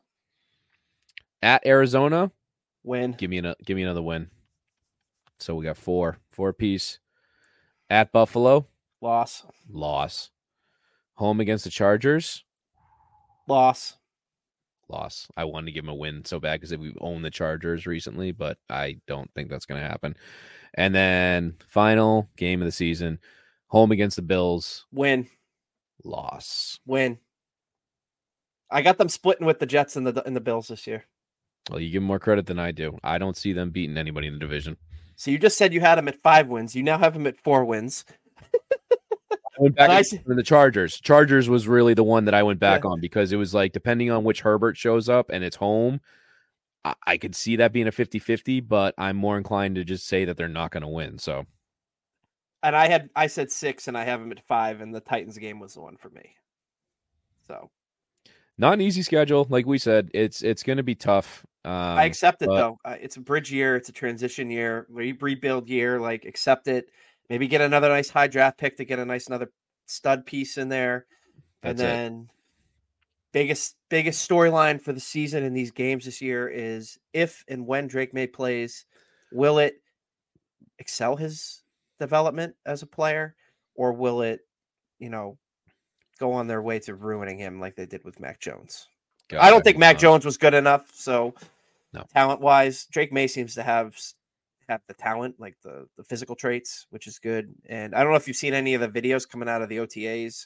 At Arizona. Win. Give me, an, give me another win. So we got four. Four apiece. At Buffalo. Loss. Loss. Home against the Chargers. Loss. Loss. I wanted to give them a win so bad because we've owned the Chargers recently, but I don't think that's going to happen. And then final game of the season, home against the Bills. Win. Loss. Win. I got them splitting with the Jets and the and the Bills this year. Well, you give them more credit than I do. I don't see them beating anybody in the division. So you just said you had them at five wins. You now have them at four wins. I went back on the Chargers. Chargers was really the one that I went back yeah. on because it was like, depending on which Herbert shows up and it's home, I, I could see that being a fifty-fifty, but I'm more inclined to just say that they're not going to win. So, and I had, I said six and I have them at five, and the Titans game was the one for me. So not an easy schedule. Like we said, it's, it's going to be tough. Um, I accept it but... though. Uh, it's a bridge year. It's a transition year, re- rebuild year. Like accept it. Maybe get another nice high draft pick to get a nice another stud piece in there. That's and then it. biggest biggest storyline for the season in these games this year is if and when Drake May plays, will it excel his development as a player, or will it, you know, go on their way to ruining him like they did with Mac Jones? God, I don't think Mac Jones was good enough. So no. Talent wise, Drake May seems to have have the talent, like the, the physical traits, which is good. And I don't know if you've seen any of the videos coming out of the O T As,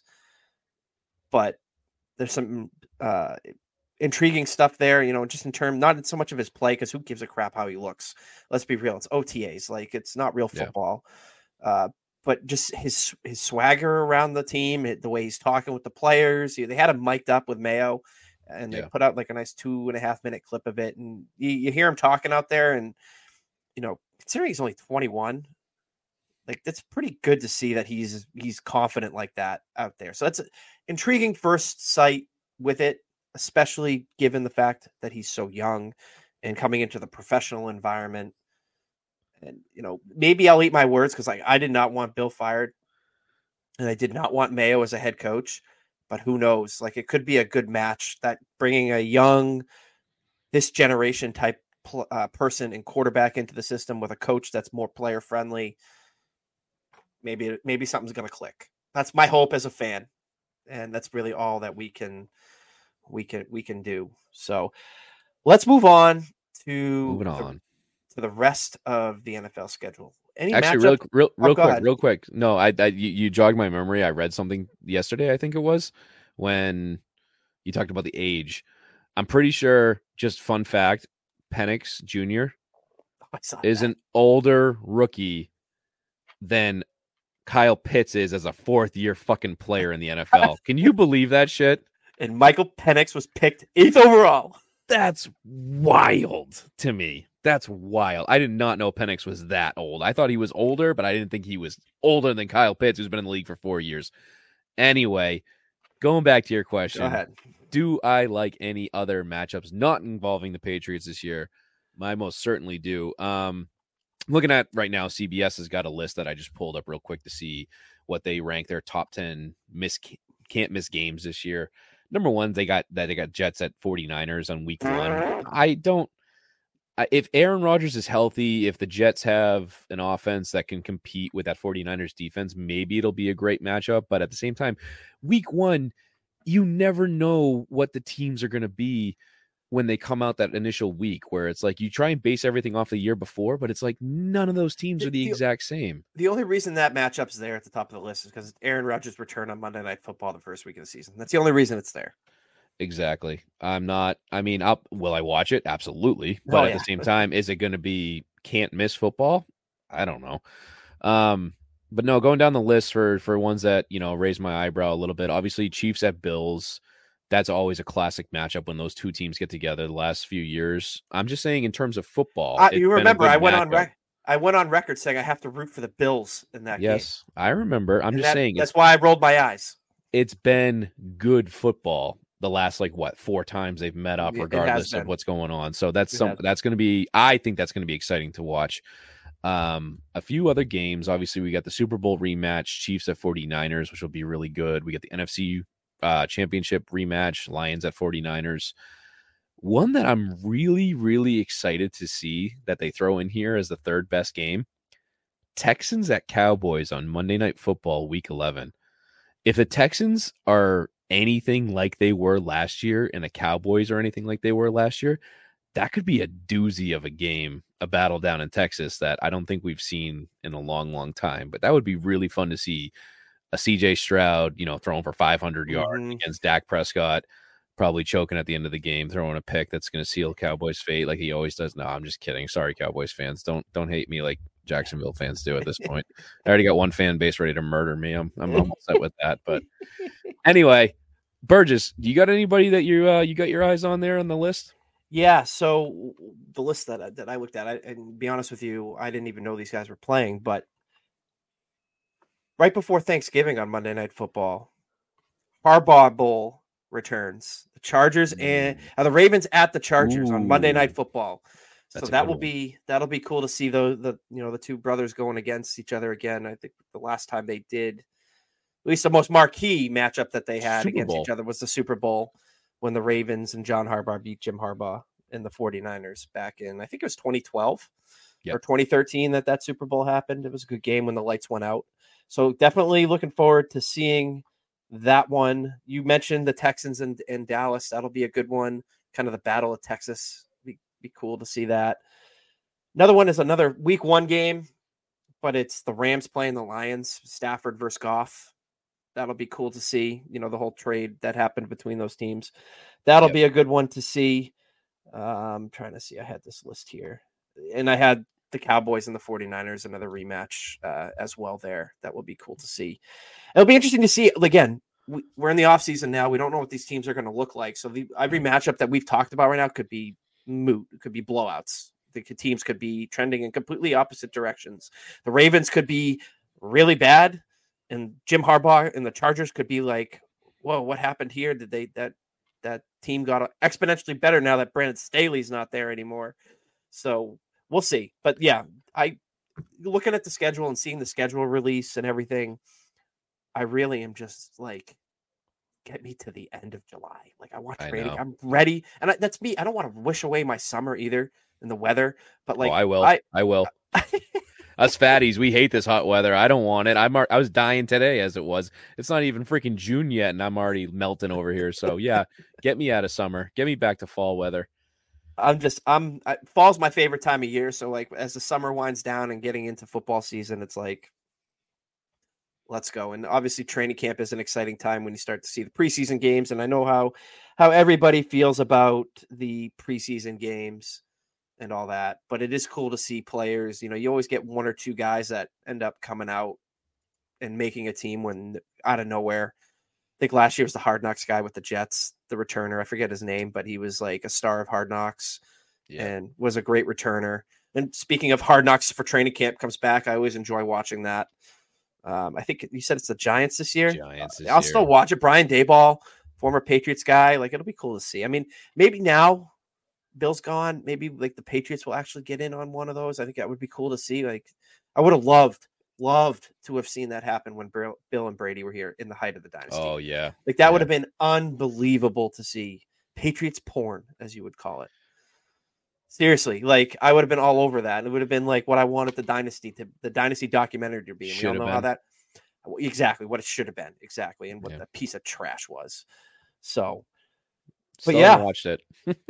but there's some uh, intriguing stuff there, you know, just in terms, not so much of his play, because who gives a crap how he looks? Let's be real. It's O T As. Like, it's not real football. Yeah. Uh, but just his his swagger around the team, the way he's talking with the players. They had him mic'd up with Mayo, and they yeah. put out like a nice two and a half minute clip of it. And you, you hear him talking out there, and, you know, considering he's only twenty-one, like that's pretty good to see that he's he's confident like that out there. So that's an intriguing first sight with it, especially given the fact that he's so young and coming into the professional environment. And, you know, maybe I'll eat my words because, like, I did not want Bill fired and I did not want Mayo as a head coach, but who knows? Like, it could be a good match that bringing a young, this generation type pl- uh, person and quarterback into the system with a coach that's more player friendly. Maybe, maybe something's going to click. That's my hope as a fan. And that's really all that we can, we can, we can do. So let's move on to Moving the, on. to the rest of the N F L schedule. Any Actually, matchup? real, real, Oh, real go quick, ahead. real quick. No, I, I you, you jogged my memory. I read something yesterday, I think it was, when you talked about the age. I'm pretty sure, just fun fact, Penix Junior I saw is that. an older rookie than Kyle Pitts is as a fourth year fucking player in the N F L. Can you believe that shit? And Michael Penix was picked eighth overall. That's wild to me. That's wild. I did not know Penix was that old. I thought he was older, but I didn't think he was older than Kyle Pitts, who's been in the league for four years. Anyway, going back to your question. Go ahead. Do I like any other matchups not involving the Patriots this year? I most certainly do. Um, looking at right now, C B S has got a list that I just pulled up real quick to see what they rank their top ten miss can't miss games this year. Number one, they got that they got Jets at 49ers on week one. I don't. If Aaron Rodgers is healthy, if the Jets have an offense that can compete with that 49ers defense, maybe it'll be a great matchup. But at the same time, week one, you never know what the teams are going to be when they come out that initial week, where it's like you try and base everything off the year before, but it's like none of those teams are the, the exact same. The only reason that matchup's there at the top of the list is because Aaron Rodgers returned on Monday Night Football the first week of the season. That's the only reason it's there. Exactly. I'm not, I mean, I'll, will I watch it? Absolutely. But oh, at yeah. the same time, is it going to be can't miss football? I don't know. Um, but no, going down the list for, for ones that, you know, raise my eyebrow a little bit, obviously Chiefs at Bills. That's always a classic matchup when those two teams get together the last few years. I'm just saying in terms of football. Uh, you remember I went matchup. on rec- I went on record saying I have to root for the Bills in that yes, game. Yes, I remember. I'm and just that, saying. That's why I rolled my eyes. It's been good football the last, like, what, four times they've met up, regardless of what's going on. So that's some, that's going to be, I think that's going to be exciting to watch. Um, a few other games. Obviously, we got the Super Bowl rematch, Chiefs at 49ers, which will be really good. We got the N F C uh, Championship rematch, Lions at 49ers. One that I'm really, really excited to see that they throw in here as the third best game, Texans at Cowboys on Monday Night Football, week eleven. If the Texans are anything like they were last year and the Cowboys are anything like they were last year, that could be a doozy of a game, a battle down in Texas that I don't think we've seen in a long, long time. But that would be really fun to see. A C J Stroud, you know, throwing for five hundred yards mm-hmm. against Dak Prescott, probably choking at the end of the game, throwing a pick that's going to seal Cowboys' fate like he always does. No, I'm just kidding. Sorry, Cowboys fans. Don't don't hate me like Jacksonville fans do at this point. I already got one fan base ready to murder me. I'm I'm upset with that. But anyway, Burgess, do you got anybody that you uh, you got your eyes on there on the list? Yeah. So the list that I, that I looked at, I, and be honest with you, I didn't even know these guys were playing. But right before Thanksgiving on Monday Night Football, Harbaugh Bowl returns. The Chargers mm. and uh, the Ravens at the Chargers Ooh. on Monday Night Football. That's so that will one. be that'll be cool to see the the you know the two brothers going against each other again. I think the last time they did, at least the most marquee matchup that they had Super against Bowl. each other was the Super Bowl when the Ravens and John Harbaugh beat Jim Harbaugh and the 49ers back in, I think it was twenty twelve yep. or twenty thirteen that that Super Bowl happened. It was a good game when the lights went out. So definitely looking forward to seeing that one. You mentioned the Texans and, and Dallas. That'll be a good one. Kind of the Battle of Texas. Be, be cool to see that. Another one is another week one game, but it's the Rams playing the Lions, Stafford versus Goff. That'll be cool to see. You know, the whole trade that happened between those teams. That'll yep. be a good one to see. Uh, I'm trying to see. I had this list here. And I had the Cowboys and the 49ers, another rematch uh, as well there. That will be cool to see. It'll be interesting to see. Again, we, we're in the offseason now. We don't know what these teams are going to look like. So the, every matchup that we've talked about right now could be moot. It could be blowouts. The teams could be trending in completely opposite directions. The Ravens could be really bad, and Jim Harbaugh and the Chargers could be like, whoa, what happened here? Did they that that team got exponentially better now that Brandon Staley's not there anymore. So we'll see. But yeah, I looking at the schedule and seeing the schedule release and everything, I really am just like, get me to the end of July. Like I want training. I'm ready. And I, that's me. I don't want to wish away my summer either in the weather, but like, oh, I will, I, I will. Us fatties, we hate this hot weather. I don't want it. I'm I was dying today as it was. It's not even freaking June yet, and I'm already melting over here. So yeah, get me out of summer. Get me back to fall weather. I'm just I'm I, fall's my favorite time of year. So like as the summer winds down and getting into football season, it's like, let's go. And obviously training camp is an exciting time when you start to see the preseason games. And I know how how everybody feels about the preseason games and all that, but it is cool to see players. You know, you always get one or two guys that end up coming out and making a team when out of nowhere. I think last year was the Hard Knocks guy with the Jets, the returner. I forget his name, but he was like a star of Hard Knocks yeah. and was a great returner. And speaking of Hard Knocks for training camp comes back, I always enjoy watching that. Um, I think you said it's the Giants this year. Giants this I'll year. still watch it. Brian Daboll, former Patriots guy. Like, it'll be cool to see. I mean, maybe now Bill's gone, maybe like the Patriots will actually get in on one of those. I think that would be cool to see. Like, I would have loved, loved to have seen that happen when Bill and Brady were here in the height of the dynasty. Oh, yeah. Like, that yeah. would have been unbelievable to see. Patriots porn, as you would call it. Seriously, like, I would have been all over that. It would have been like what I wanted the dynasty to, the dynasty documentary to be. And we all know been. how that, exactly what it should have been. Exactly. And what yeah. the piece of trash was. So, Still but yeah, watched it.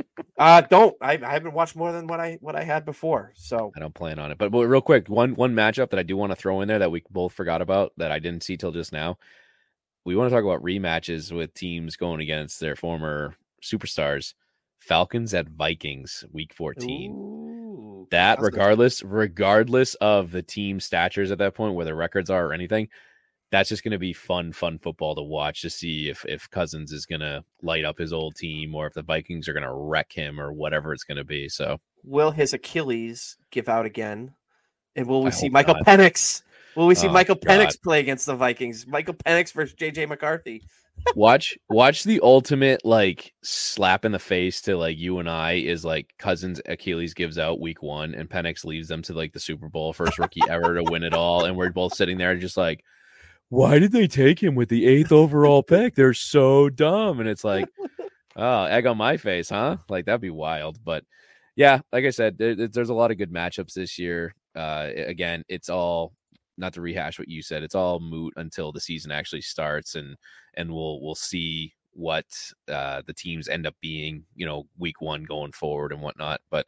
uh, don't, I, I haven't watched more than what I, what I had before. So I don't plan on it, but, but real quick, one, one matchup that I do want to throw in there that we both forgot about that I didn't see till just now. We want to talk about rematches with teams going against their former superstars. Falcons at Vikings week fourteen. Ooh, that regardless, good. regardless of the team statures at that point, where the records are or anything, that's just going to be fun, fun football to watch to see if, if Cousins is going to light up his old team or if the Vikings are going to wreck him or whatever it's going to be. So will his Achilles give out again? And will we I see Michael not. Penix? Will we see oh, Michael God. Penix play against the Vikings? Michael Penix versus J J McCarthy. watch watch the ultimate like slap in the face to like you and I is like Cousins Achilles gives out week one and Penix leaves them to like the Super Bowl, first rookie ever to win it all, and we're both sitting there just like, why did they take him with the eighth overall pick? They're so dumb. And it's like, oh, egg on my face, huh? Like that'd be wild. But yeah, like I said, there, there's a lot of good matchups this year. Uh, again, it's all, not to rehash what you said, it's all moot until the season actually starts, and and we'll we'll see what uh, the teams end up being, you know, week one going forward and whatnot. But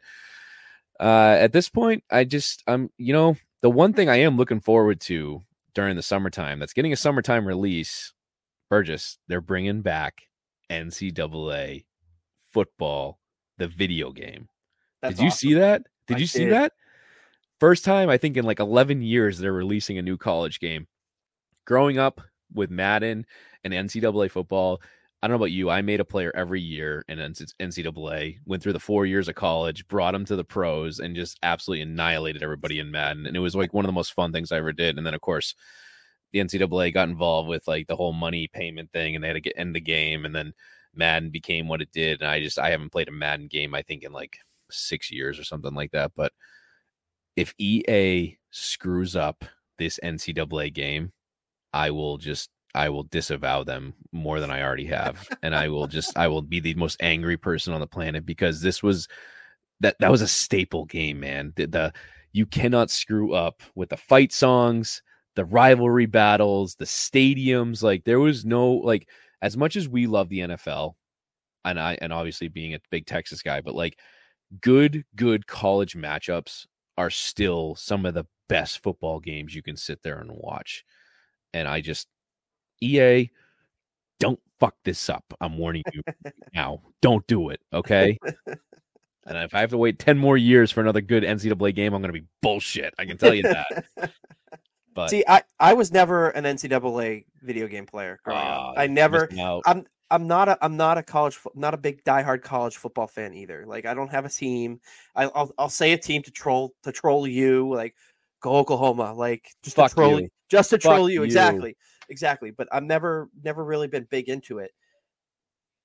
uh, at this point, I just I'm you know the one thing I am looking forward to during the summertime that's getting a summertime release, Burgess, they're bringing back N C double A football, the video game. That's Did you awesome. see that? Did I you see did. that? First time, I think, in like eleven years, they're releasing a new college game. Growing up with Madden and N C double A football, I don't know about you, I made a player every year in N C double A, went through the four years of college, brought them to the pros, and just absolutely annihilated everybody in Madden. And it was like one of the most fun things I ever did. And then, of course, the N C double A got involved with like the whole money payment thing, and they had to get end the game. And then Madden became what it did. And I just, I haven't played a Madden game, I think, in like six years or something like that. But if E A screws up this N C double A game, I will just, I will disavow them more than I already have. And I will just, I will be the most angry person on the planet, because this was, that, that was a staple game, man. The, the you cannot screw up with the fight songs, the rivalry battles, the stadiums. Like there was no, like, as much as we love the N F L, and I, and obviously being a big Texas guy, but like good, good college matchups are still some of the best football games you can sit there and watch. And I just, E A, don't fuck this up. I'm warning you now. Don't do it, okay? And if I have to wait ten more years for another good N C double A game, I'm going to be bullshit. I can tell you that. But see, I, I was never an N C double A video game player growing uh, up. I never. I'm I'm not a I'm not a college not a big diehard college football fan either. Like I don't have a team. I, I'll I'll say a team to troll to troll you. Like go Oklahoma. Like just Fuck to troll you. just to Fuck troll you. you. Exactly. Exactly. But I've never never really been big into it.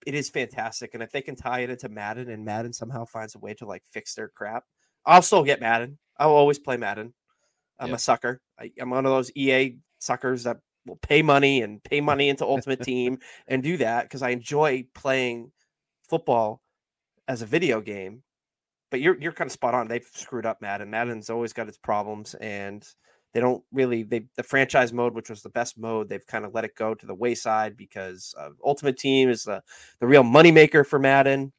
it is fantastic. And if they can tie it into Madden and Madden somehow finds a way to like fix their crap, I'll still get Madden. I'll always play Madden. I'm Yep. a sucker. I, I'm one of those E A suckers that will pay money and pay money into Ultimate Team and do that because I enjoy playing football as a video game. But you're you're kind of spot on. They've screwed up Madden. Madden's always got its problems, and they don't really they the franchise mode, which was the best mode, they've kind of let it go to the wayside because uh, Ultimate Team is the the real moneymaker for Madden.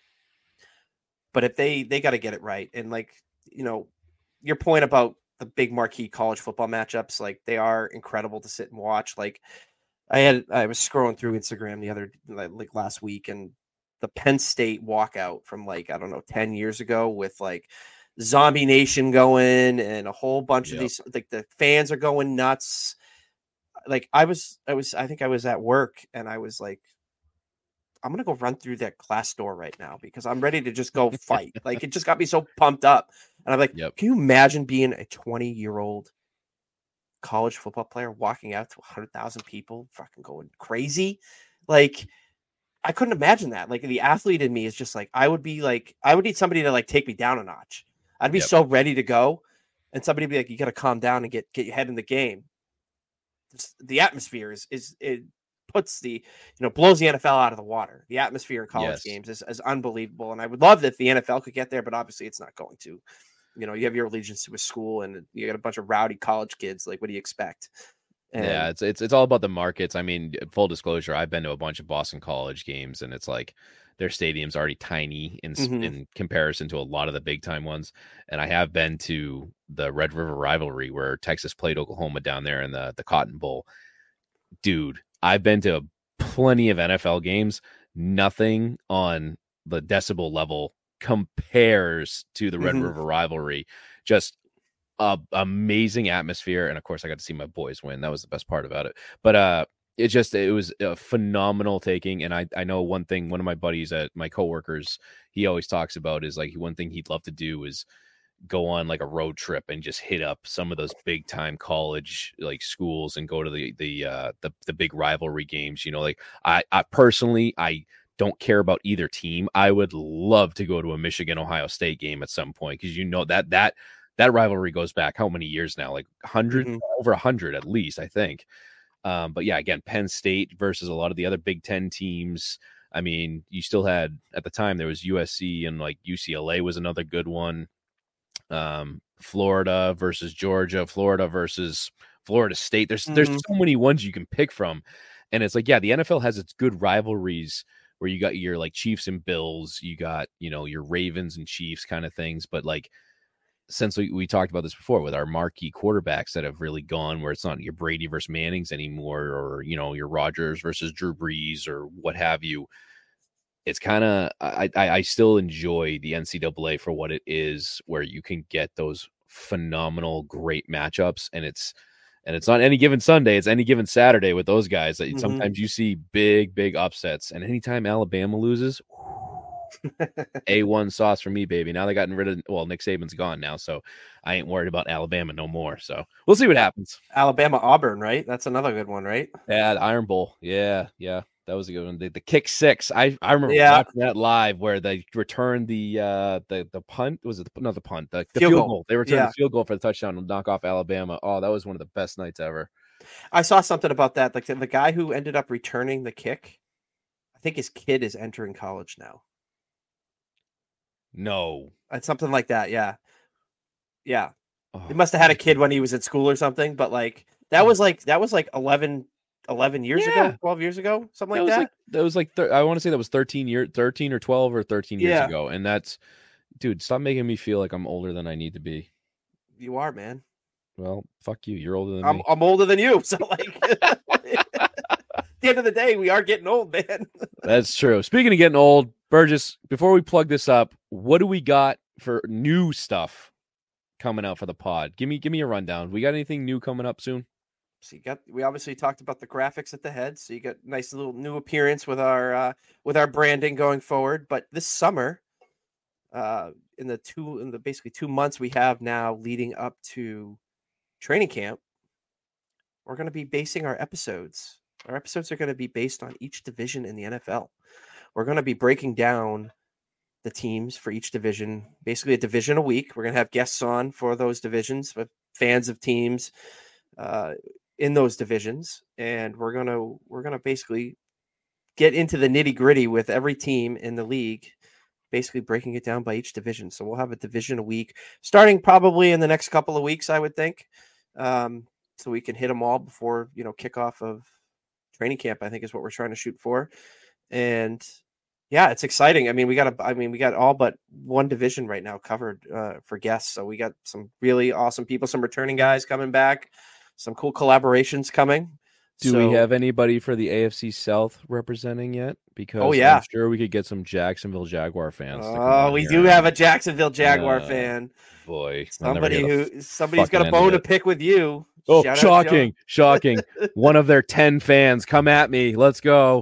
But if they they got to get it right, and like you know, your point about the big marquee college football matchups, like they are incredible to sit and watch. Like I had, I was scrolling through Instagram the other, like last week, and the Penn State walkout from like, I don't know, ten years ago with like Zombie Nation going and a whole bunch Yep. of these, like the fans are going nuts. Like I was, I was, I think I was at work and I was like, I'm going to go run through that glass door right now because I'm ready to just go fight. Like it just got me so pumped up. And I'm like, Yep. can you imagine being a twenty year old college football player walking out to one hundred thousand people fucking going crazy? Like I couldn't imagine that. Like the athlete in me is just like, I would be like, I would need somebody to like take me down a notch. I'd be Yep. so ready to go. And somebody would be like, you got to calm down and get, get your head in the game. Just, the atmosphere is, is, it puts the, you know, blows the N F L out of the water. The atmosphere in college Yes. games is, is unbelievable. And I would love that the N F L could get there, but obviously it's not going to. You know, you have your allegiance to a school and you got a bunch of rowdy college kids. Like, what do you expect? And, yeah, it's it's it's all about the markets. I mean, full disclosure, I've been to a bunch of Boston College games, and it's like their stadium's already tiny in Mhm. in comparison to a lot of the big time ones. And I have been to the Red River rivalry where Texas played Oklahoma down there in the the Cotton Bowl. Dude, I've been to plenty of N F L games. Nothing on the decibel level compares to the Red Mhm. River rivalry. Just a amazing atmosphere, and of course I got to see my boys win. That was the best part about it. But uh it just it was a phenomenal taking. And I I know one thing, one of my buddies at my coworkers, he always talks about is like one thing he'd love to do is go on like a road trip and just hit up some of those big time college like schools and go to the the uh the, the big rivalry games. You know, like I, I personally I don't care about either team. I would love to go to a Michigan Ohio State game at some point because you know that that that rivalry goes back how many years now? Like one hundred, Mhm. over one hundred at least, I think. Um, but yeah, again, Penn State versus a lot of the other Big Ten teams. I mean, you still had at the time there was U S C and like U C L A was another good one. Um, Florida versus Georgia, Florida versus Florida State. There's there's Mhm. so many ones you can pick from, and it's like yeah, the N F L has its good rivalries where you got your like Chiefs and Bills, you got you know your Ravens and Chiefs kind of things, but like. Since we, we talked about this before with our marquee quarterbacks that have really gone where it's not your Brady versus Mannings anymore, or, you know, your Rodgers versus Drew Brees or what have you. It's kind of, I, I, I still enjoy the N C double A for what it is, where you can get those phenomenal, great matchups. And it's, and it's not any given Sunday, it's any given Saturday with those guys that Mhm. sometimes you see big, big upsets. And anytime Alabama loses, A one sauce for me, baby. Now they gotten rid of, well, Nick Saban's gone now, so I ain't worried about Alabama no more. So we'll see what happens. Alabama Auburn, right? That's another good one, right? Yeah, the Iron Bowl. Yeah, yeah. That was a good one. The, the kick six. I, I remember Yeah. watching that live where they returned the uh the, the punt. Was it the, not the punt? The, the Field field goal. goal. They returned Yeah. the field goal for the touchdown to knock off Alabama. Oh, that was one of the best nights ever. I saw something about that. Like the, the guy who ended up returning the kick, I think his kid is entering college now. No. It's something like that. Yeah. Yeah. Oh, He must have had a kid when he was at school or something, but like that was like that was like eleven, eleven years Yeah. ago, twelve years ago, something that like was that. like that was like thir- I want to say that was thirteen year thirteen or twelve or thirteen years Yeah. ago. And that's dude, stop making me feel like I'm older than I need to be. You are, man. Well, fuck you. You're older than I'm me. I'm older than you. So like at the end of the day, we are getting old, man. That's true. Speaking of getting old, Burgess, before we plug this up, what do we got for new stuff coming out for the pod? Give me give me a rundown. We got anything new coming up soon? So you got we obviously talked about the graphics at the head. So you got nice little new appearance with our uh with our branding going forward. But this summer, uh in the two in the basically two months we have now leading up to training camp, we're gonna be basing our episodes. Our episodes are going to be based on each division in the N F L. we're going to be breaking down the teams for each division, basically a division a week. We're going to have guests on for those divisions, with fans of teams uh, in those divisions, and we're going to we're going to basically get into the nitty gritty with every team in the league, basically breaking it down by each division. So we'll have a division a week, starting probably in the next couple of weeks, I would think, um, so we can hit them all before you know kickoff of training camp. I think is what we're trying to shoot for, and yeah, it's exciting. I mean, we got a, I mean, we got all but one division right now covered uh, for guests. So we got some really awesome people, some returning guys coming back, some cool collaborations coming. Do so, we have anybody for the A F C South representing yet? Because oh, yeah. I'm sure we could get some Jacksonville Jaguar fans. Oh, we do have a Jacksonville Jaguar uh, fan. Boy, somebody who somebody's got a bone to pick with you. Oh, Shout shocking, shocking. One of their ten fans come at me. Let's go.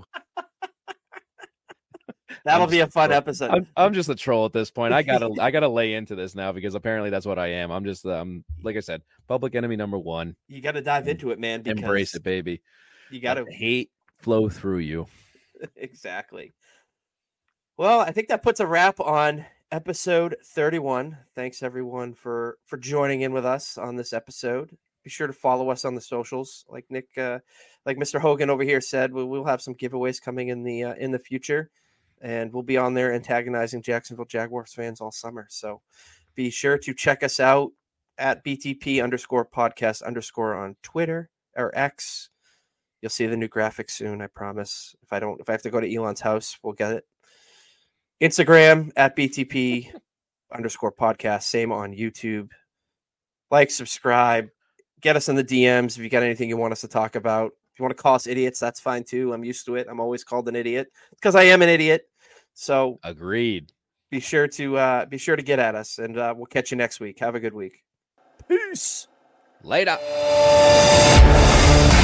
That'll be a fun a episode. I'm, I'm just a troll at this point. I gotta, I gotta lay into this now because apparently that's what I am. I'm just, um, like I said, public enemy number one. You got to dive into it, man. Embrace it, baby. You got to hate flow through you. Exactly. Well, I think that puts a wrap on episode thirty-one. Thanks everyone for for joining in with us on this episode. Be sure to follow us on the socials, like Nick, uh, like Mister Hogan over here said. We, we'll have some giveaways coming in the uh, in the future. And we'll be on there antagonizing Jacksonville Jaguars fans all summer. So be sure to check us out at B T P underscore podcast underscore on Twitter or X. You'll see the new graphics soon, I promise. If I don't, if I have to go to Elon's house, we'll get it. Instagram at B T P underscore podcast. Same on YouTube. Like, subscribe, get us in the D Ms if you got anything you want us to talk about. If you want to call us idiots, that's fine too. I'm used to it. I'm always called an idiot because I am an idiot. So agreed. Be sure to uh, be sure to get at us, and uh, we'll catch you next week. Have a good week. Peace. Later.